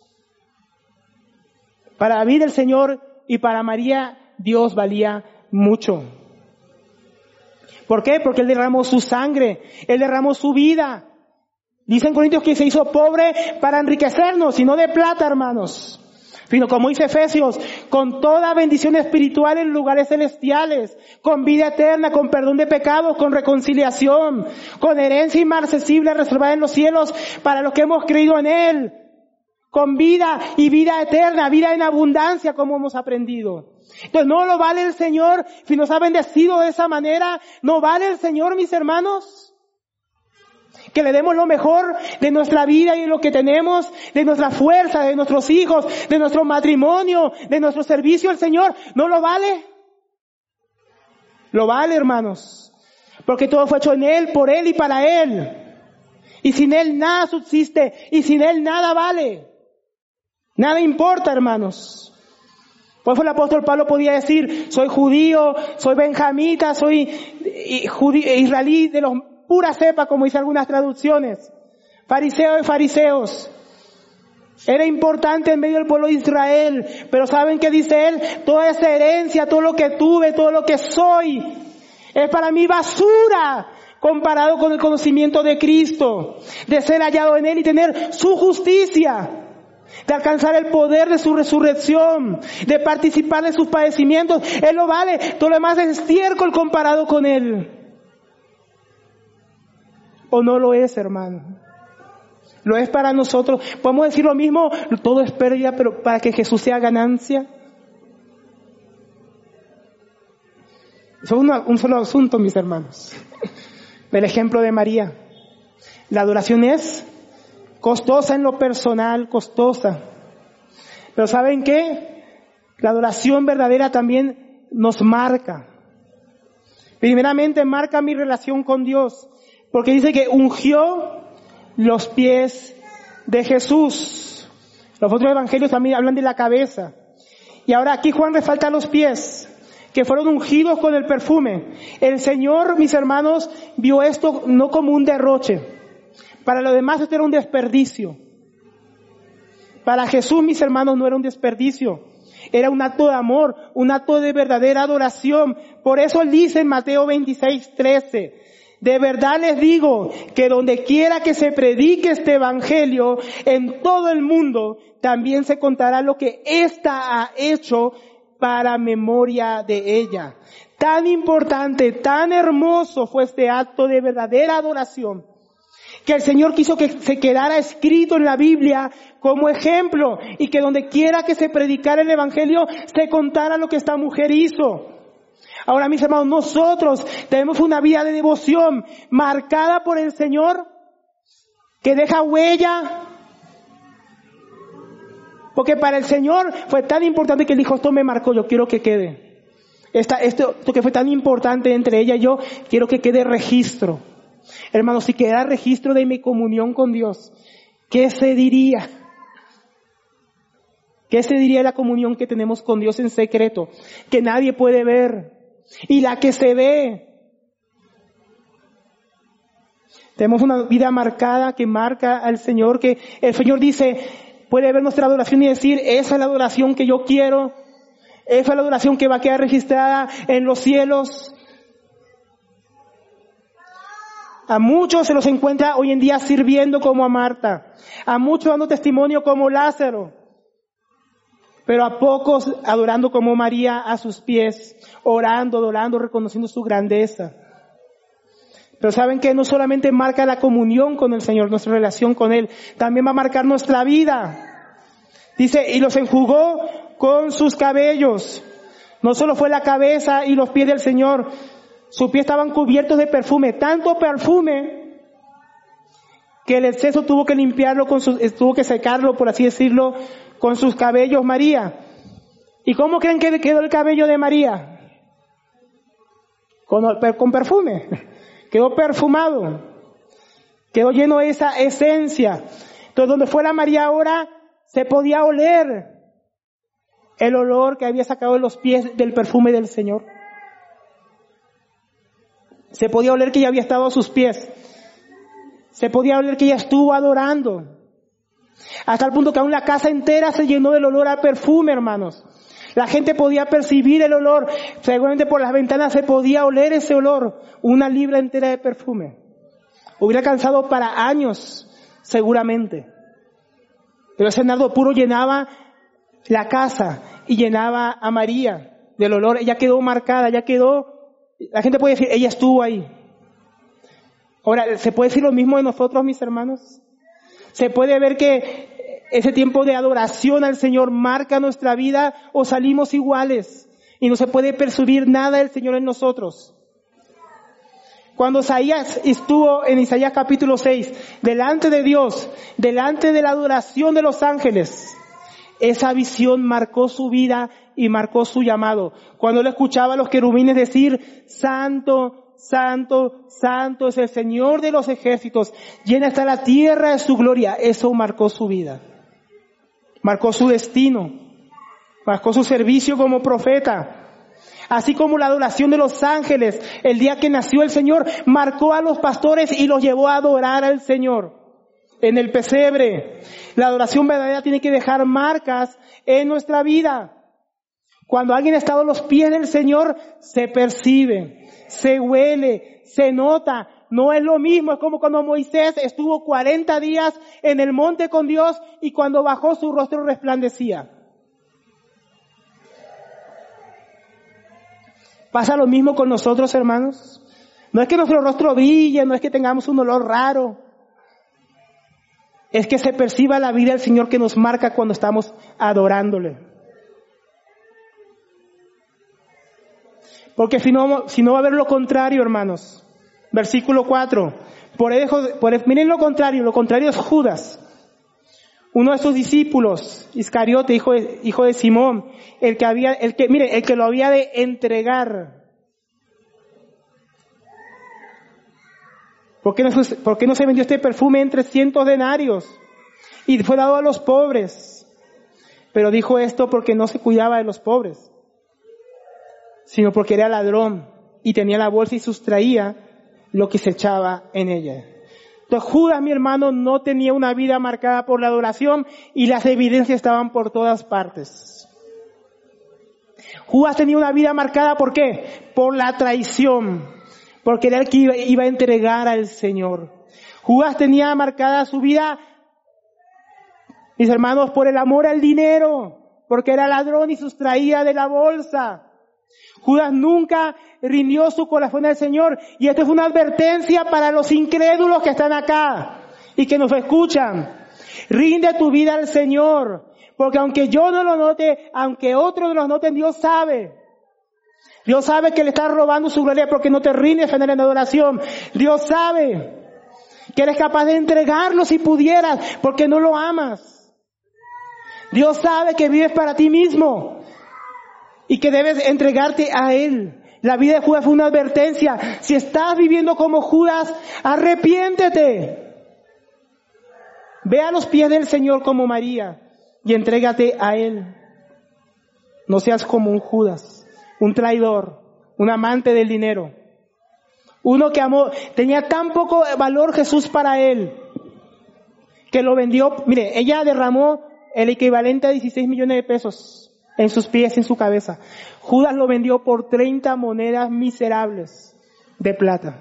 Para David el Señor y para María Dios valía mucho. ¿Por qué? Porque Él derramó su sangre. Él derramó su vida. Dicen Corintios que se hizo pobre para enriquecernos y no de plata, hermanos. Sino como dice Efesios, con toda bendición espiritual en lugares celestiales, con vida eterna, con perdón de pecados, con reconciliación, con herencia inmarcesible reservada en los cielos para los que hemos creído en Él, con vida y vida eterna, vida en abundancia como hemos aprendido. Entonces no lo vale el Señor, si nos ha bendecido de esa manera, no vale el Señor, mis hermanos. Que le demos lo mejor de nuestra vida y de lo que tenemos, de nuestra fuerza, de nuestros hijos, de nuestro matrimonio, de nuestro servicio al Señor. ¿No lo vale? Lo vale, hermanos. Porque todo fue hecho en Él, por Él y para Él. Y sin Él nada subsiste. Y sin Él nada vale. Nada importa, hermanos. Por eso el apóstol Pablo podía decir, soy judío, soy benjamita, soy israelí de los pura cepa, como dice algunas traducciones, fariseo de fariseos. Era importante en medio del pueblo de Israel, pero ¿saben qué dice él? Toda esa herencia, todo lo que tuve, todo lo que soy, es para mí basura comparado con el conocimiento de Cristo, de ser hallado en Él y tener su justicia, de alcanzar el poder de su resurrección, de participar de sus padecimientos. Él lo vale, todo lo demás es estiércol comparado con Él. ¿O no lo es, hermano? Lo es para nosotros. Podemos decir lo mismo, todo es pérdida, pero para que Jesús sea ganancia. Eso es una, un solo asunto, mis hermanos. El ejemplo de María. La adoración es costosa en lo personal, costosa. Pero ¿saben qué? La adoración verdadera también nos marca. Primeramente marca mi relación con Dios. Porque dice que ungió los pies de Jesús. Los otros evangelios también hablan de la cabeza. Y ahora aquí Juan resalta los pies, que fueron ungidos con el perfume. El Señor, mis hermanos, vio esto no como un derroche. Para los demás esto era un desperdicio. Para Jesús, mis hermanos, no era un desperdicio. Era un acto de amor, un acto de verdadera adoración. Por eso él dice en Mateo veintiséis, trece, de verdad les digo que donde quiera que se predique este evangelio en todo el mundo, también se contará lo que ésta ha hecho para memoria de ella. Tan importante, tan hermoso fue este acto de verdadera adoración, que el Señor quiso que se quedara escrito en la Biblia como ejemplo, y que donde quiera que se predicara el evangelio, se contara lo que esta mujer hizo. Ahora, mis hermanos, nosotros tenemos una vida de devoción marcada por el Señor, que deja huella. Porque para el Señor fue tan importante que Él dijo, esto me marcó, yo quiero que quede. Esta, esto, esto que fue tan importante entre ella y yo, quiero que quede registro. Hermanos, si queda registro de mi comunión con Dios, ¿qué se diría? ¿Qué se diría de la comunión que tenemos con Dios en secreto? Que nadie puede ver. Y la que se ve. Tenemos una vida marcada que marca al Señor, que el Señor dice, puede ver nuestra adoración y decir, esa es la adoración que yo quiero. Esa es la adoración que va a quedar registrada en los cielos. A muchos se los encuentra hoy en día sirviendo como a Marta. A muchos dando testimonio como Lázaro. Pero a pocos adorando como María a sus pies. Orando, adorando, reconociendo su grandeza. Pero saben que no solamente marca la comunión con el Señor, nuestra relación con Él. También va a marcar nuestra vida. Dice, y los enjugó con sus cabellos. No solo fue la cabeza y los pies del Señor. Sus pies estaban cubiertos de perfume, tanto perfume que el exceso tuvo que limpiarlo, con sus, tuvo que secarlo, por así decirlo, con sus cabellos María. ¿Y cómo creen que quedó el cabello de María? Con, con perfume. Quedó perfumado. Quedó lleno de esa esencia. Entonces, donde fue la María ahora, se podía oler el olor que había sacado de los pies del perfume del Señor. Se podía oler que ella había estado a sus pies. Se podía oler que ella estuvo adorando. Hasta el punto que aún la casa entera se llenó del olor a perfume, hermanos. La gente podía percibir el olor. Seguramente por las ventanas se podía oler ese olor. Una libra entera de perfume. Hubiera alcanzado para años, seguramente. Pero ese nardo puro llenaba la casa y llenaba a María del olor. Ella quedó marcada, ella quedó... La gente puede decir, ella estuvo ahí. Ahora, ¿se puede decir lo mismo de nosotros, mis hermanos? ¿Se puede ver que ese tiempo de adoración al Señor marca nuestra vida o salimos iguales? Y no se puede percibir nada del Señor en nosotros. Cuando Isaías estuvo en Isaías capítulo seis, delante de Dios, delante de la adoración de los ángeles, esa visión marcó su vida y marcó su llamado. Cuando él escuchaba a los querubines decir, Santo, Santo, Santo es el Señor de los ejércitos, llena está la tierra de su gloria, eso marcó su vida. Marcó su destino. Marcó su servicio como profeta. Así como la adoración de los ángeles, el día que nació el Señor, marcó a los pastores y los llevó a adorar al Señor. En el pesebre, la adoración verdadera tiene que dejar marcas en nuestra vida. Cuando alguien ha estado a los pies del Señor, se percibe, se huele, se nota. No es lo mismo, es como cuando Moisés estuvo cuarenta días en el monte con Dios y cuando bajó su rostro resplandecía. ¿Pasa lo mismo con nosotros, hermanos? No es que nuestro rostro brille, no es que tengamos un olor raro. Es que se perciba la vida del Señor que nos marca cuando estamos adorándole. Porque si no, si no va a haber lo contrario, hermanos. Versículo cuatro. Por eso, por, miren lo contrario, lo contrario es Judas. Uno de sus discípulos, Iscariote, hijo de, hijo de Simón, el que había, el que, mire, el que lo había de entregar. ¿Por qué no, por qué no se vendió este perfume en trescientos denarios? Y fue dado a los pobres. Pero dijo esto porque no se cuidaba de los pobres, sino porque era ladrón y tenía la bolsa y sustraía lo que se echaba en ella. Entonces Judas, mi hermano, no tenía una vida marcada por la adoración y las evidencias estaban por todas partes. Judas tenía una vida marcada, ¿por qué? Por la traición, porque era el que iba, iba a entregar al Señor. Judas tenía marcada su vida, mis hermanos, por el amor al dinero, porque era ladrón y sustraía de la bolsa. Judas nunca rindió su corazón al Señor. Y esto es una advertencia para los incrédulos que están acá y que nos escuchan. Rinde tu vida al Señor. Porque aunque yo no lo note, aunque otros no lo noten, Dios sabe. Dios sabe que le estás robando su gloria porque no te rindes en la adoración. Dios sabe que eres capaz de entregarlo si pudieras porque no lo amas. Dios sabe que vives para ti mismo. y que debes entregarte a Él. La vida de Judas fue una advertencia. Si estás viviendo como Judas, arrepiéntete. Ve a los pies del Señor como María y entrégate a Él. No seas como un Judas, un traidor, un amante del dinero. Uno que amó, tenía tan poco valor Jesús para él, que lo vendió. Mire, ella derramó el equivalente a dieciséis millones de pesos en sus pies y en su cabeza. Judas lo vendió por treinta monedas miserables de plata.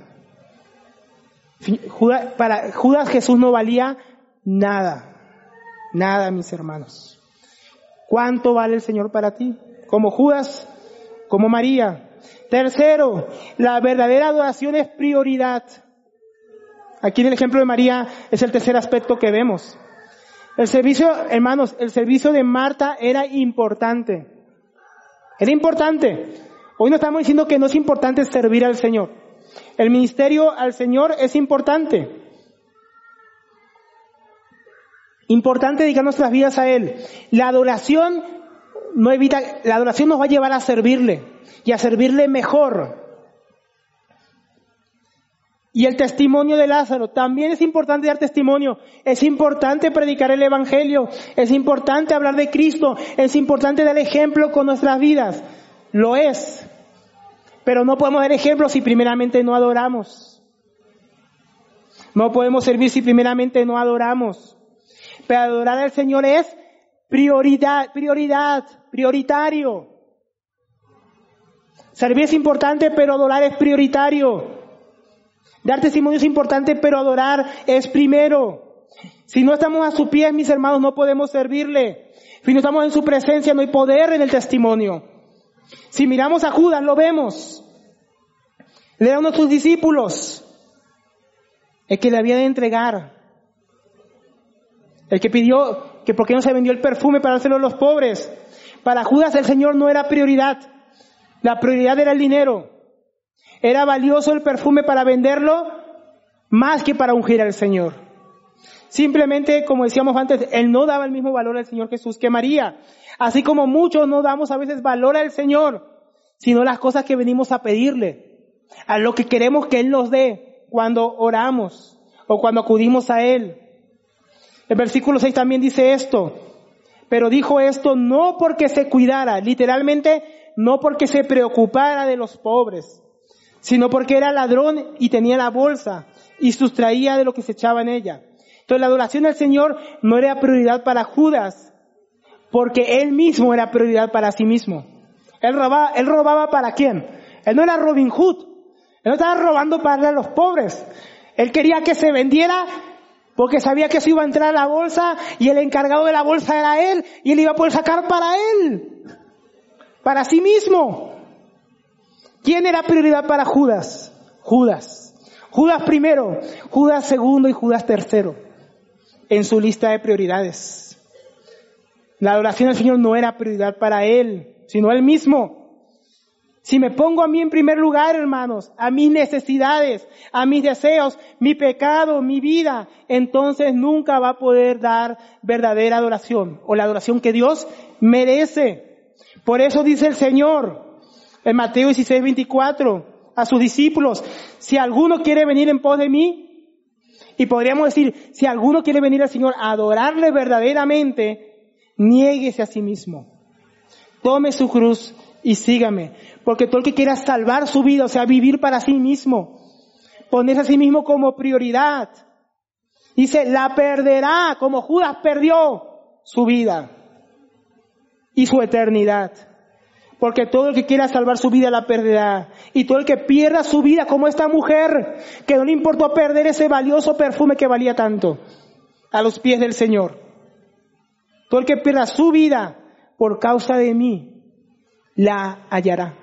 Judas, para Judas Jesús no valía nada, nada, mis hermanos. ¿Cuánto vale el Señor para ti? Como Judas, como María. Tercero, la verdadera adoración es prioridad. Aquí en el ejemplo de María es el tercer aspecto que vemos. El servicio, hermanos, el servicio de Marta era importante. Era importante. Hoy no estamos diciendo que no es importante servir al Señor. El ministerio al Señor es importante. Importante dedicar nuestras vidas a Él. La adoración no evita, la adoración nos va a llevar a servirle y a servirle mejor. Y el testimonio de Lázaro, también es importante dar testimonio, es importante predicar el Evangelio, es importante hablar de Cristo, es importante dar ejemplo con nuestras vidas, lo es. Pero no podemos dar ejemplo si primeramente no adoramos. No podemos servir si primeramente no adoramos. Pero adorar al Señor es prioridad, prioridad, prioritario. Servir es importante, pero adorar es prioritario. Dar testimonio es importante, pero adorar es primero. Si no estamos a sus pies, mis hermanos, no podemos servirle. Si no estamos en su presencia, no hay poder en el testimonio. Si miramos a Judas, lo vemos. Le da uno de sus discípulos, el que le había de entregar. El que pidió que por qué no se vendió el perfume para dárselo a los pobres. Para Judas el Señor no era prioridad. La prioridad era el dinero. Era valioso el perfume para venderlo más que para ungir al Señor. Simplemente, como decíamos antes, él no daba el mismo valor al Señor Jesús que María. Así como muchos no damos a veces valor al Señor, sino las cosas que venimos a pedirle, a lo que queremos que Él nos dé cuando oramos o cuando acudimos a Él. El versículo seis también dice esto, pero dijo esto no porque se cuidara, literalmente no porque se preocupara de los pobres, sino porque era ladrón y tenía la bolsa y sustraía de lo que se echaba en ella. Entonces la adoración al Señor no era prioridad para Judas, porque él mismo era prioridad para sí mismo. Él robaba, él robaba ¿para quién? Él no era Robin Hood, él no estaba robando para darle a los pobres. Él quería que se vendiera porque sabía que eso iba a entrar a la bolsa y el encargado de la bolsa era él y él iba a poder sacar para él, para sí mismo. ¿Quién era prioridad para Judas? Judas. Judas primero, Judas segundo y Judas tercero en su lista de prioridades. La adoración al Señor no era prioridad para él, sino él mismo. Si me pongo a mí en primer lugar, hermanos, a mis necesidades, a mis deseos, mi pecado, mi vida, entonces nunca va a poder dar verdadera adoración o la adoración que Dios merece. Por eso dice el Señor en Mateo dieciséis, veinticuatro a sus discípulos, si alguno quiere venir en pos de mí, y podríamos decir, si alguno quiere venir al Señor a adorarle verdaderamente, niéguese a sí mismo, tome su cruz y sígame, porque todo el que quiera salvar su vida, o sea, vivir para sí mismo, ponerse a sí mismo como prioridad, dice, la perderá, como Judas perdió su vida y su eternidad. Porque todo el que quiera salvar su vida la perderá. Y todo el que pierda su vida, como esta mujer, que no le importó perder ese valioso perfume que valía tanto, a los pies del Señor. Todo el que pierda su vida por causa de mí, la hallará.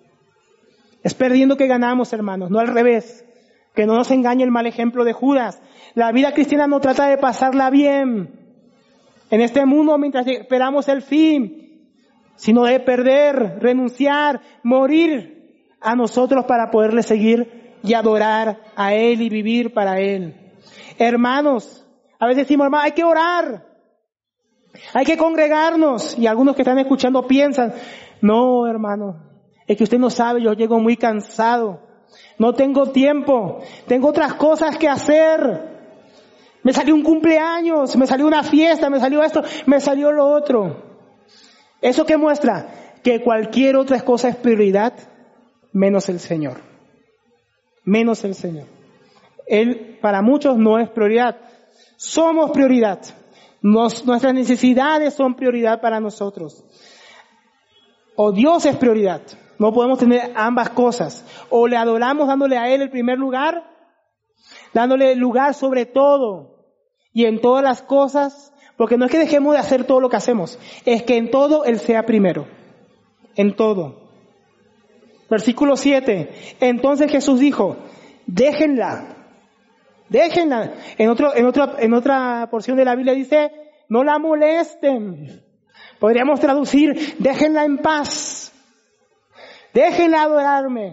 Es perdiendo que ganamos, hermanos, no al revés. Que no nos engañe el mal ejemplo de Judas. La vida cristiana no trata de pasarla bien en este mundo mientras esperamos el fin, sino de perder, renunciar, morir a nosotros para poderle seguir y adorar a Él y vivir para Él. Hermanos, a veces decimos, hermano, hay que orar. Hay que congregarnos. Y algunos que están escuchando piensan, no, hermano, es que usted no sabe, yo llego muy cansado. No tengo tiempo. Tengo otras cosas que hacer. Me salió un cumpleaños, me salió una fiesta, me salió esto, me salió lo otro. ¿Eso qué muestra? Que cualquier otra cosa es prioridad, menos el Señor. Menos el Señor. Él para muchos no es prioridad. Somos prioridad. Nos, nuestras necesidades son prioridad para nosotros. O Dios es prioridad. No podemos tener ambas cosas. O le adoramos dándole a Él el primer lugar, dándole lugar sobre todo y en todas las cosas, porque no es que dejemos de hacer todo lo que hacemos, es que en todo Él sea primero. En todo. Versículo siete. Entonces Jesús dijo, déjenla. Déjenla. En otro, en otra, en otra porción de la Biblia dice, no la molesten. Podríamos traducir, déjenla en paz. Déjenla adorarme.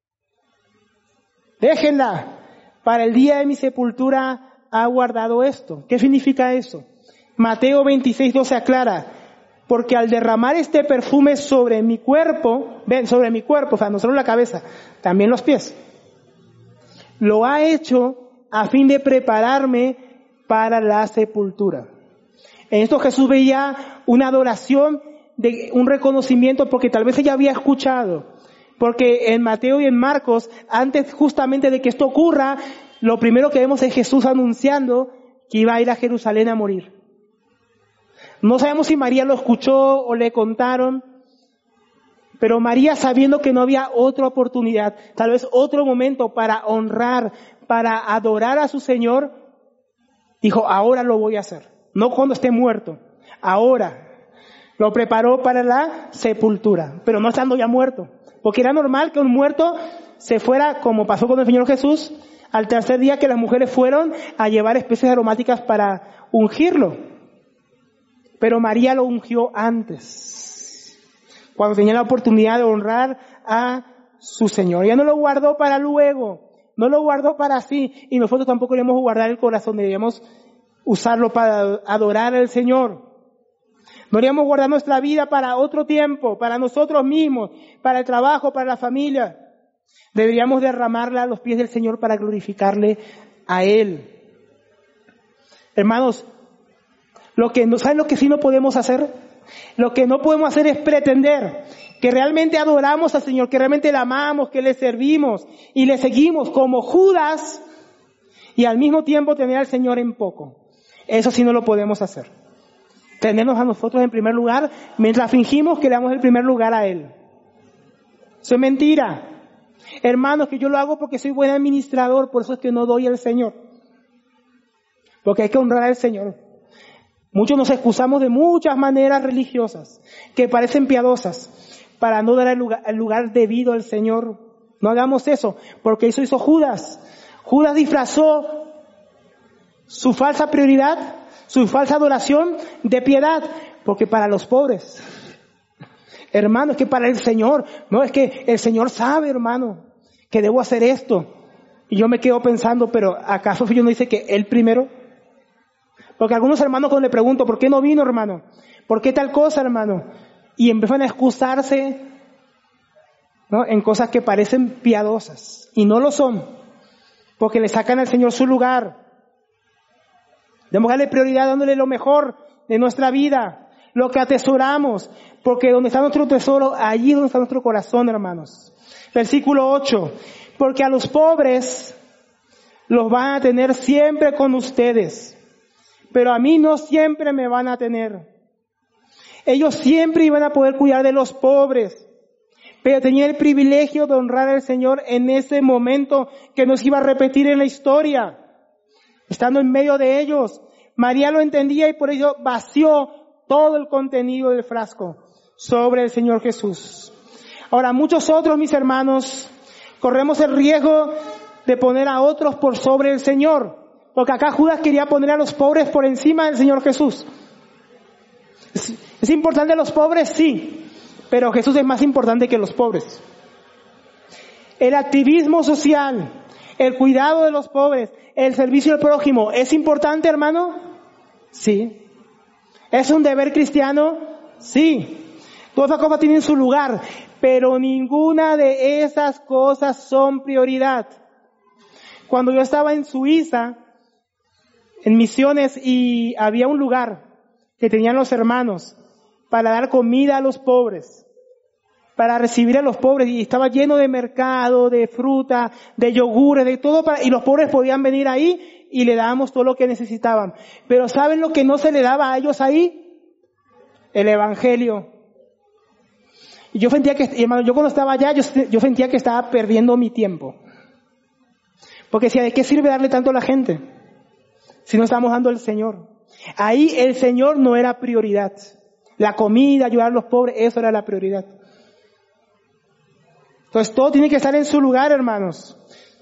Déjenla. Para el día de mi sepultura ha guardado esto. ¿Qué significa eso? Mateo veintiséis doce aclara, porque al derramar este perfume sobre mi cuerpo, ven, sobre mi cuerpo, o sea, no solo la cabeza, también los pies, lo ha hecho a fin de prepararme para la sepultura. En esto Jesús veía una adoración, de un reconocimiento, porque tal vez ella había escuchado, porque en Mateo y en Marcos, antes justamente de que esto ocurra, lo primero que vemos es Jesús anunciando que iba a ir a Jerusalén a morir. No sabemos si María lo escuchó o le contaron, pero María, sabiendo que no había otra oportunidad, tal vez otro momento para honrar, para adorar a su Señor, dijo, ahora lo voy a hacer. No cuando esté muerto, ahora. Lo preparó para la sepultura, pero no estando ya muerto. Porque era normal que un muerto se fuera, como pasó con el Señor Jesús, al tercer día que las mujeres fueron a llevar especies aromáticas para ungirlo. Pero María lo ungió antes, cuando tenía la oportunidad de honrar a su Señor. Ella no lo guardó para luego, no lo guardó para sí, y nosotros tampoco debemos guardar el corazón, debemos usarlo para adorar al Señor. No deberíamos guardar nuestra vida para otro tiempo, para nosotros mismos, para el trabajo, para la familia. Deberíamos derramarla a los pies del Señor para glorificarle a Él. Hermanos, lo que no, ¿saben lo que sí no podemos hacer? Lo que no podemos hacer es pretender que realmente adoramos al Señor, que realmente le amamos, que le servimos y le seguimos como Judas, y al mismo tiempo tener al Señor en poco. Eso sí no lo podemos hacer. Tenernos a nosotros en primer lugar mientras fingimos que le damos el primer lugar a Él. Eso es mentira. Hermanos, que yo lo hago porque soy buen administrador, por eso es que no doy al Señor. Porque hay que honrar al Señor. Muchos nos excusamos de muchas maneras religiosas que parecen piadosas para no dar el lugar, el lugar debido al Señor. No hagamos eso, porque eso hizo Judas. Judas disfrazó su falsa prioridad, su falsa adoración de piedad, porque para los pobres, hermano, es que para el Señor, no, es que el Señor sabe, hermano, que debo hacer esto. Y yo me quedo pensando, pero ¿acaso Dios no dice que Él primero? Porque algunos hermanos cuando le pregunto, ¿por qué no vino, hermano? ¿Por qué tal cosa, hermano? Y empiezan a excusarse, ¿no?, en cosas que parecen piadosas, y no lo son, porque le sacan al Señor su lugar. Debemos darle prioridad dándole lo mejor de nuestra vida, lo que atesoramos, porque donde está nuestro tesoro, allí donde está nuestro corazón, hermanos. Versículo ocho, porque a los pobres los van a tener siempre con ustedes, pero a mí no siempre me van a tener. Ellos siempre iban a poder cuidar de los pobres, pero tenía el privilegio de honrar al Señor en ese momento que nos iba a repetir en la historia. Estando en medio de ellos, María lo entendía y por ello vació todo el contenido del frasco sobre el Señor Jesús. Ahora, muchos otros, mis hermanos, corremos el riesgo de poner a otros por sobre el Señor, porque acá Judas quería poner a los pobres por encima del Señor Jesús. Es, es importante los pobres, sí, pero Jesús es más importante que los pobres. El activismo social, el cuidado de los pobres, el servicio al prójimo, ¿es importante, hermano? Sí. ¿Es un deber cristiano? Sí. Todas las cosas tienen su lugar, pero ninguna de esas cosas son prioridad. Cuando yo estaba en Suiza, en misiones, y había un lugar que tenían los hermanos para dar comida a los pobres, para recibir a los pobres, y estaba lleno de mercado, de fruta, de yogures, de todo, para, y los pobres podían venir ahí y le dábamos todo lo que necesitaban. Pero ¿saben lo que no se le daba a ellos ahí? El Evangelio. Y yo sentía que, hermano, yo cuando estaba allá, yo, yo sentía que estaba perdiendo mi tiempo. Porque decía, ¿de qué sirve darle tanto a la gente si no estamos dando al Señor? Ahí el Señor no era prioridad. La comida, ayudar a los pobres, eso era la prioridad. Entonces todo tiene que estar en su lugar, hermanos.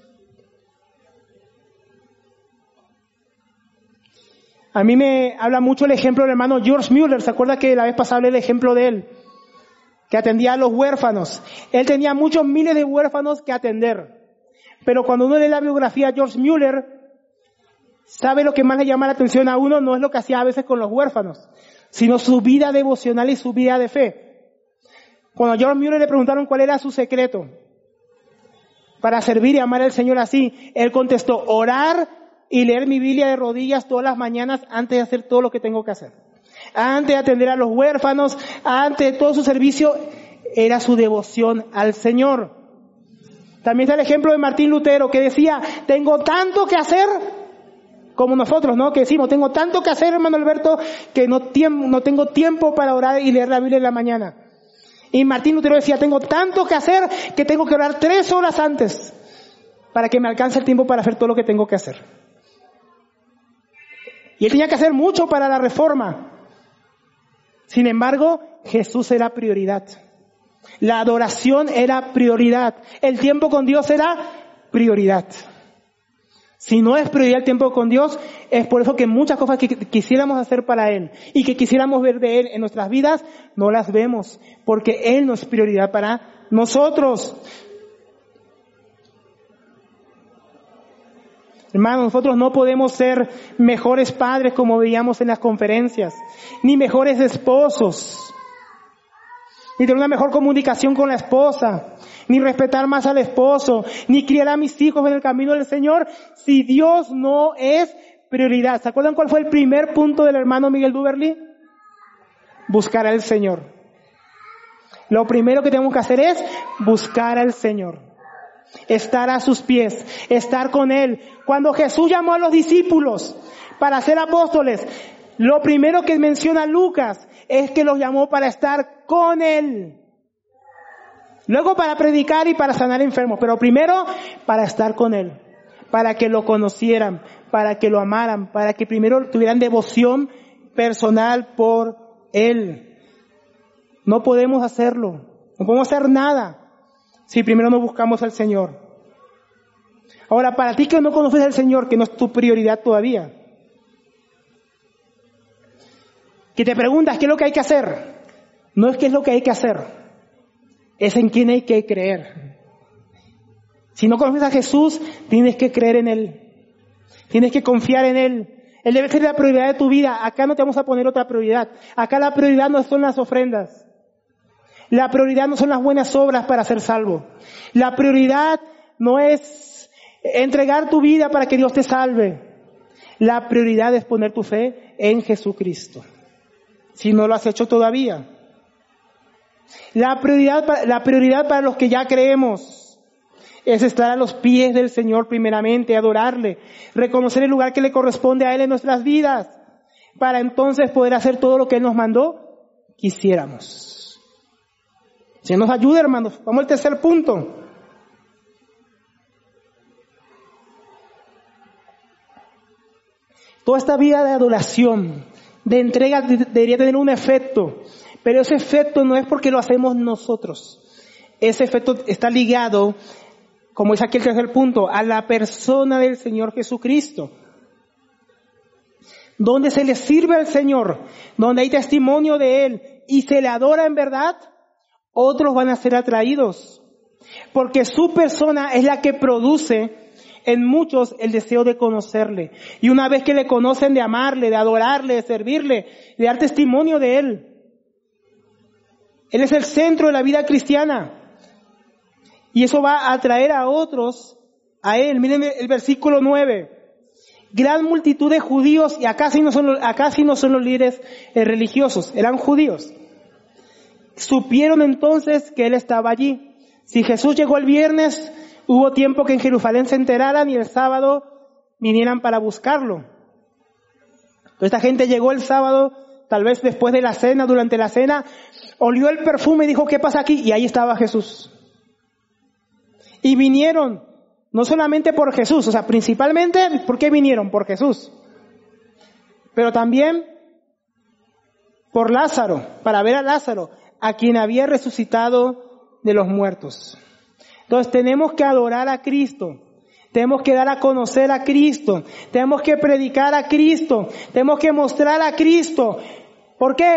A mí me habla mucho el ejemplo del hermano George Mueller. ¿Se acuerda que la vez pasada hablé el ejemplo de él? Que atendía a los huérfanos. Él tenía muchos miles de huérfanos que atender. Pero cuando uno lee la biografía de George Mueller, sabe lo que más le llama la atención a uno, no es lo que hacía a veces con los huérfanos, sino su vida devocional y su vida de fe. Cuando a George Mueller le preguntaron cuál era su secreto para servir y amar al Señor así, él contestó, orar y leer mi Biblia de rodillas todas las mañanas antes de hacer todo lo que tengo que hacer. Antes de atender a los huérfanos, antes de todo su servicio, era su devoción al Señor. También está el ejemplo de Martín Lutero, que decía, tengo tanto que hacer, como nosotros, ¿no? Que decimos, tengo tanto que hacer, hermano Alberto, que no, tiempo, no tengo tiempo para orar y leer la Biblia en la mañana. Y Martín Lutero decía, tengo tanto que hacer que tengo que orar tres horas antes para que me alcance el tiempo para hacer todo lo que tengo que hacer. Y él tenía que hacer mucho para la reforma. Sin embargo, Jesús era prioridad. La adoración era prioridad. El tiempo con Dios era prioridad. Si no es prioridad el tiempo con Dios, es por eso que muchas cosas que quisiéramos hacer para Él y que quisiéramos ver de Él en nuestras vidas, no las vemos, porque Él no es prioridad para nosotros. Hermanos, nosotros no podemos ser mejores padres como veíamos en las conferencias, ni mejores esposos, ni tener una mejor comunicación con la esposa, ni respetar más al esposo, ni criar a mis hijos en el camino del Señor, si Dios no es prioridad. ¿Se acuerdan cuál fue el primer punto del hermano Miguel Duberly? Buscar al Señor. Lo primero que tenemos que hacer es buscar al Señor. Estar a sus pies, estar con Él. Cuando Jesús llamó a los discípulos para ser apóstoles, lo primero que menciona Lucas es que los llamó para estar con Él. Luego para predicar y para sanar enfermos, pero primero para estar con Él, para que lo conocieran, para que lo amaran, para que primero tuvieran devoción personal por Él. No podemos hacerlo, no podemos hacer nada si primero no buscamos al Señor. Ahora, para ti que no conoces al Señor, que no es tu prioridad todavía, que te preguntas qué es lo que hay que hacer, no es qué es lo que hay que hacer, es en quién hay que creer. Si no conoces a Jesús, tienes que creer en Él, tienes que confiar en Él. Él debe ser la prioridad de tu vida. Acá no te vamos a poner otra prioridad. Acá la prioridad no son las ofrendas. La prioridad no son las buenas obras para ser salvo. La prioridad no es entregar tu vida para que Dios te salve. La prioridad es poner tu fe en Jesucristo. Si no lo has hecho todavía. La prioridad, la prioridad para los que ya creemos es estar a los pies del Señor primeramente, adorarle, reconocer el lugar que le corresponde a Él en nuestras vidas, para entonces poder hacer todo lo que Él nos mandó, quisiéramos. Si nos ayuda, hermanos. Vamos al tercer punto. Toda esta vida de adoración, de entrega, debería tener un efecto. Pero ese efecto no es porque lo hacemos nosotros. Ese efecto está ligado, como es aquí el tercer punto, a la persona del Señor Jesucristo. Donde se le sirve al Señor, donde hay testimonio de Él y se le adora en verdad, otros van a ser atraídos, porque su persona es la que produce en muchos el deseo de conocerle. Y una vez que le conocen, de amarle, de adorarle, de servirle, de dar testimonio de Él. Él es el centro de la vida cristiana. Y eso va a atraer a otros a Él. Miren el versículo nueve. Gran multitud de judíos, y acá sí no son, acá sí no son los líderes eh, religiosos, eran judíos. Supieron entonces que Él estaba allí. Si Jesús llegó el viernes, hubo tiempo que en Jerusalén se enteraran y el sábado vinieran para buscarlo. Entonces esta gente llegó el sábado, tal vez después de la cena, durante la cena, olió el perfume y dijo, ¿qué pasa aquí? Y ahí estaba Jesús. Y vinieron, no solamente por Jesús, o sea, principalmente, ¿por qué vinieron? Por Jesús. Pero también por Lázaro, para ver a Lázaro, a quien había resucitado de los muertos. Entonces tenemos que adorar a Cristo. Tenemos que dar a conocer a Cristo. Tenemos que predicar a Cristo. Tenemos que mostrar a Cristo. ¿Por qué?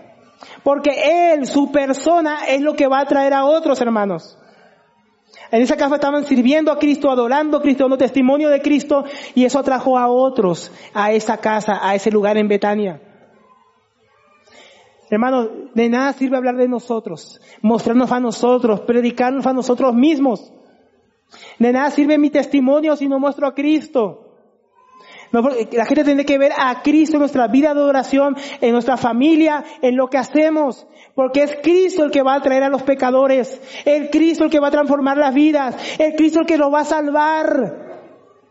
Porque Él, su persona, es lo que va a atraer a otros, hermanos. En esa casa estaban sirviendo a Cristo, adorando a Cristo, dando testimonio de Cristo, y eso atrajo a otros a esa casa, a ese lugar en Betania. Hermanos, de nada sirve hablar de nosotros, mostrarnos a nosotros, predicarnos a nosotros mismos. De nada sirve mi testimonio si no muestro a Cristo. No, la gente tiene que ver a Cristo en nuestra vida de adoración, en nuestra familia, en lo que hacemos. Porque es Cristo el que va a traer a los pecadores. Es Cristo el que va a transformar las vidas. Es Cristo el que los va a salvar.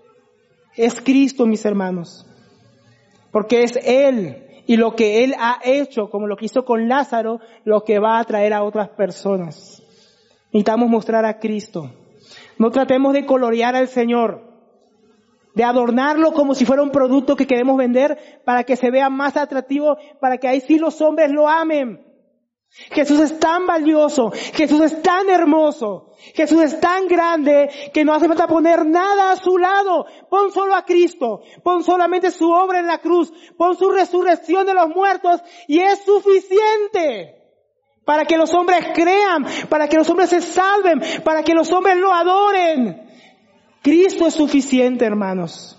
Es Cristo, mis hermanos. Porque es Él. Y lo que Él ha hecho, como lo que hizo con Lázaro, lo que va a atraer a otras personas. Necesitamos mostrar a Cristo. No tratemos de colorear al Señor, de adornarlo como si fuera un producto que queremos vender para que se vea más atractivo, para que ahí sí los hombres lo amen. Jesús es tan valioso, Jesús es tan hermoso, Jesús es tan grande que no hace falta poner nada a su lado. Pon solo a Cristo, pon solamente su obra en la cruz, pon su resurrección de los muertos y es suficiente para que los hombres crean, para que los hombres se salven, para que los hombres lo adoren. Cristo es suficiente, hermanos.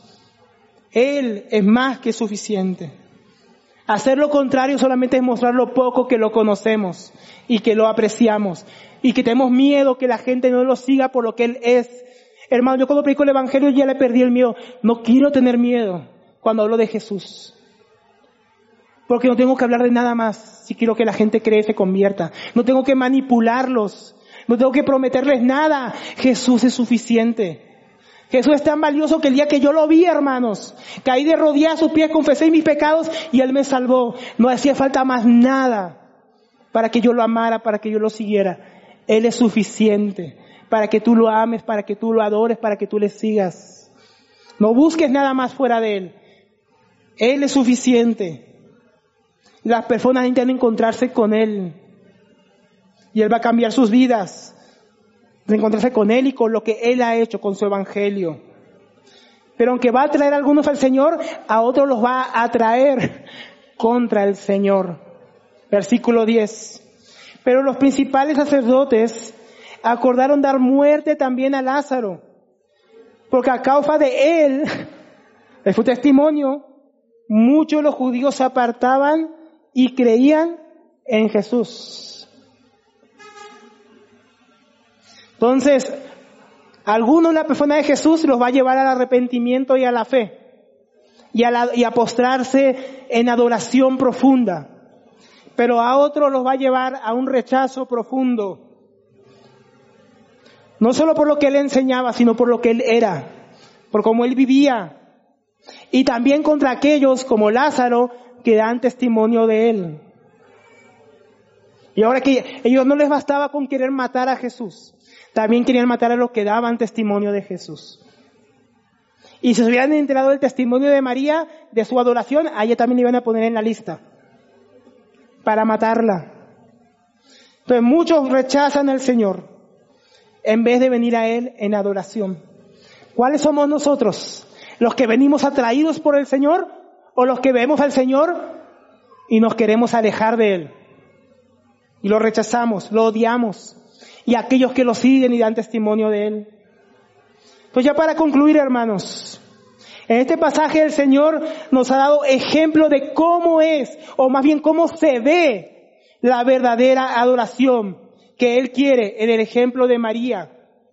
Él es más que suficiente. Hacer lo contrario solamente es mostrar lo poco que lo conocemos y que lo apreciamos y que tenemos miedo que la gente no lo siga por lo que Él es. Hermano, yo cuando predico el Evangelio ya le perdí el miedo. No quiero tener miedo cuando hablo de Jesús. Porque no tengo que hablar de nada más si quiero que la gente cree y se convierta. No tengo que manipularlos. No tengo que prometerles nada. Jesús es suficiente. Jesús es tan valioso que el día que yo lo vi, hermanos, caí de rodillas a sus pies, confesé mis pecados y Él me salvó. No hacía falta más nada para que yo lo amara, para que yo lo siguiera. Él es suficiente para que tú lo ames, para que tú lo adores, para que tú le sigas. No busques nada más fuera de Él. Él es suficiente. Las personas intentan encontrarse con Él y Él va a cambiar sus vidas. De encontrarse con Él y con lo que Él ha hecho con su Evangelio. Pero aunque va a traer a algunos al Señor, a otros los va a atraer contra el Señor. Versículo diez. Pero los principales sacerdotes acordaron dar muerte también a Lázaro, porque a causa de él, de su testimonio, muchos de los judíos se apartaban y creían en Jesús. Entonces, algunos, la persona de Jesús los va a llevar al arrepentimiento y a la fe, y a, la, y a postrarse en adoración profunda. Pero a otros los va a llevar a un rechazo profundo. No solo por lo que Él enseñaba, sino por lo que Él era, por cómo Él vivía. Y también contra aquellos como Lázaro que dan testimonio de Él. Y ahora que a ellos no les bastaba con querer matar a Jesús, también querían matar a los que daban testimonio de Jesús. Y si se hubieran enterado del testimonio de María, de su adoración, a ella también le iban a poner en la lista para matarla. Entonces muchos rechazan al Señor en vez de venir a Él en adoración. ¿Cuáles somos nosotros? ¿Los que venimos atraídos por el Señor o los que vemos al Señor y nos queremos alejar de Él? Y lo rechazamos, lo odiamos. Y aquellos que lo siguen y dan testimonio de Él. Entonces ya para concluir, hermanos, en este pasaje el Señor nos ha dado ejemplo de cómo es, o más bien cómo se ve la verdadera adoración que Él quiere en el ejemplo de María.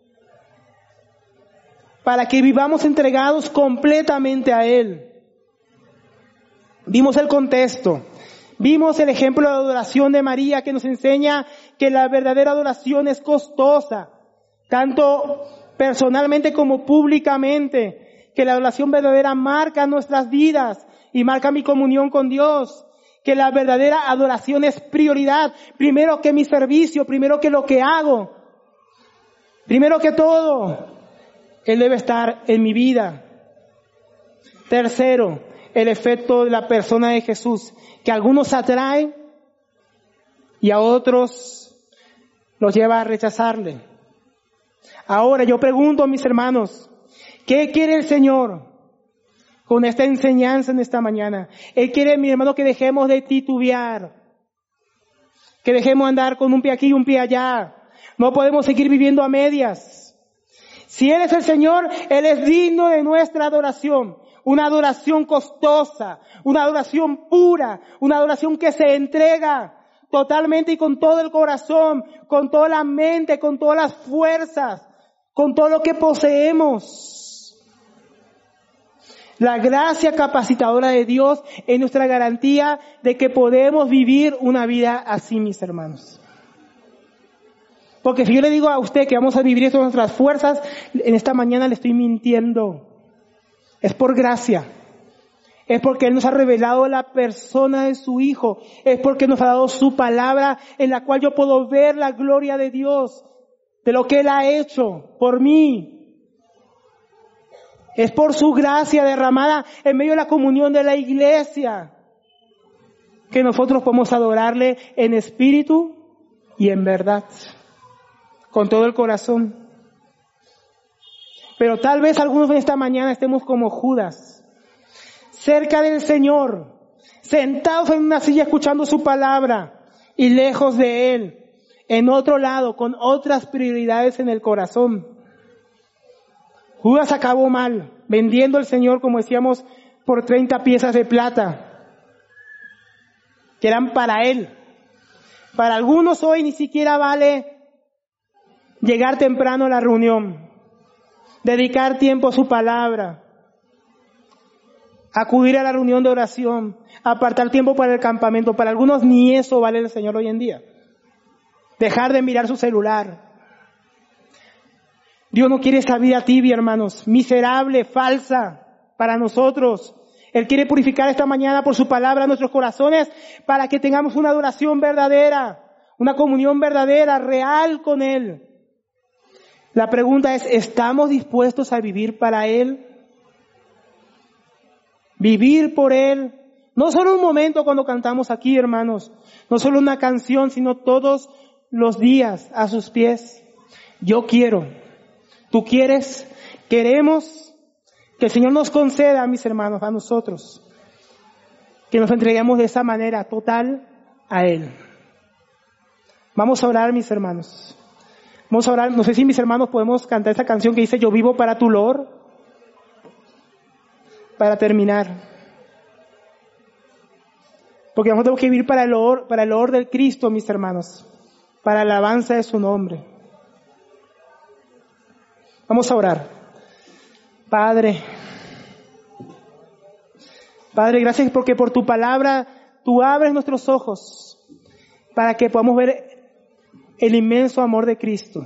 Para que vivamos entregados completamente a Él. Vimos el contexto. Vimos el ejemplo de adoración de María que nos enseña que la verdadera adoración es costosa, tanto personalmente como públicamente. Que la adoración verdadera marca nuestras vidas y marca mi comunión con Dios. Que la verdadera adoración es prioridad, primero que mi servicio, primero que lo que hago, primero que todo, Él debe estar en mi vida. Tercero, el efecto de la persona de Jesús, que a algunos atrae y a otros los lleva a rechazarle. Ahora yo pregunto a mis hermanos, ¿qué quiere el Señor con esta enseñanza en esta mañana? Él quiere, mi hermano, que dejemos de titubear, que dejemos andar con un pie aquí y un pie allá. No podemos seguir viviendo a medias. Si Él es el Señor, Él es digno de nuestra adoración. Una adoración costosa, una adoración pura, una adoración que se entrega totalmente y con todo el corazón, con toda la mente, con todas las fuerzas, con todo lo que poseemos. La gracia capacitadora de Dios es nuestra garantía de que podemos vivir una vida así, mis hermanos. Porque si yo le digo a usted que vamos a vivir esto con nuestras fuerzas, en esta mañana le estoy mintiendo. Es por gracia. Es porque Él nos ha revelado la persona de su Hijo. Es porque nos ha dado su palabra en la cual yo puedo ver la gloria de Dios, de lo que Él ha hecho por mí. Es por su gracia derramada en medio de la comunión de la iglesia que nosotros podemos adorarle en espíritu y en verdad, con todo el corazón. Pero tal vez algunos en esta mañana estemos como Judas, cerca del Señor, sentados en una silla escuchando su palabra y lejos de Él, en otro lado, con otras prioridades en el corazón. Judas acabó mal, vendiendo al Señor, como decíamos, por treinta piezas de plata, que eran para Él. Para algunos hoy ni siquiera vale llegar temprano a la reunión, dedicar tiempo a su palabra, acudir a la reunión de oración, apartar tiempo para el campamento. Para algunos ni eso vale el Señor hoy en día. Dejar de mirar su celular. Dios no quiere esa vida tibia, hermanos, miserable, falsa, para nosotros. Él quiere purificar esta mañana por su palabra nuestros corazones para que tengamos una adoración verdadera, una comunión verdadera, real con Él. La pregunta es, ¿estamos dispuestos a vivir para Él? Vivir por Él. No solo un momento cuando cantamos aquí, hermanos, no solo una canción, sino todos los días a sus pies. Yo quiero. ¿Tú quieres? Queremos que el Señor nos conceda, mis hermanos, a nosotros, que nos entreguemos de esa manera total a Él. Vamos a orar, mis hermanos. Vamos a orar. No sé si mis hermanos podemos cantar esta canción que dice, yo vivo para tu Lord. Para terminar. Porque nosotros tenemos que vivir para el olor, para el olor del Cristo, mis hermanos. Para la alabanza de su nombre. Vamos a orar. Padre, Padre, gracias porque por tu palabra tú abres nuestros ojos para que podamos ver el inmenso amor de Cristo.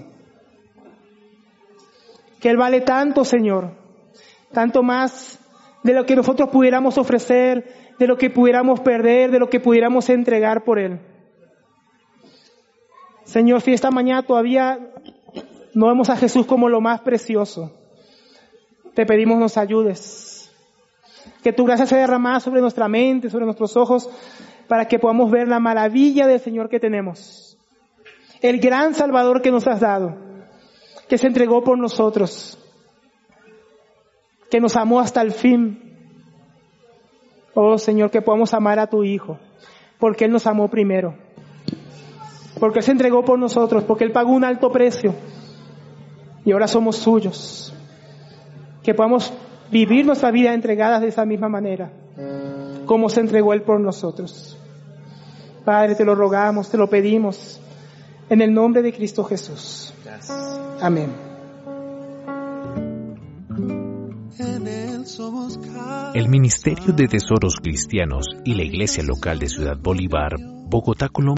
Que Él vale tanto, Señor, tanto más de lo que nosotros pudiéramos ofrecer, de lo que pudiéramos perder, de lo que pudiéramos entregar por Él. Señor, si esta mañana todavía no vemos a Jesús como lo más precioso, te pedimos nos ayudes. Que tu gracia sea derramada sobre nuestra mente, sobre nuestros ojos, para que podamos ver la maravilla del Señor que tenemos. El gran Salvador que nos has dado, que se entregó por nosotros, que nos amó hasta el fin. Oh Señor, que podamos amar a tu Hijo, porque Él nos amó primero. Porque Él se entregó por nosotros, porque Él pagó un alto precio. Y ahora somos suyos. que podamos vivir nuestra vida entregadas de esa misma manera, como se entregó Él por nosotros. Padre, te lo rogamos, te lo pedimos, en el nombre de Cristo Jesús. Gracias. Amén. El Ministerio de Tesoros Cristianos y la Iglesia Local de Ciudad Bolívar, Bogotá, Colombia,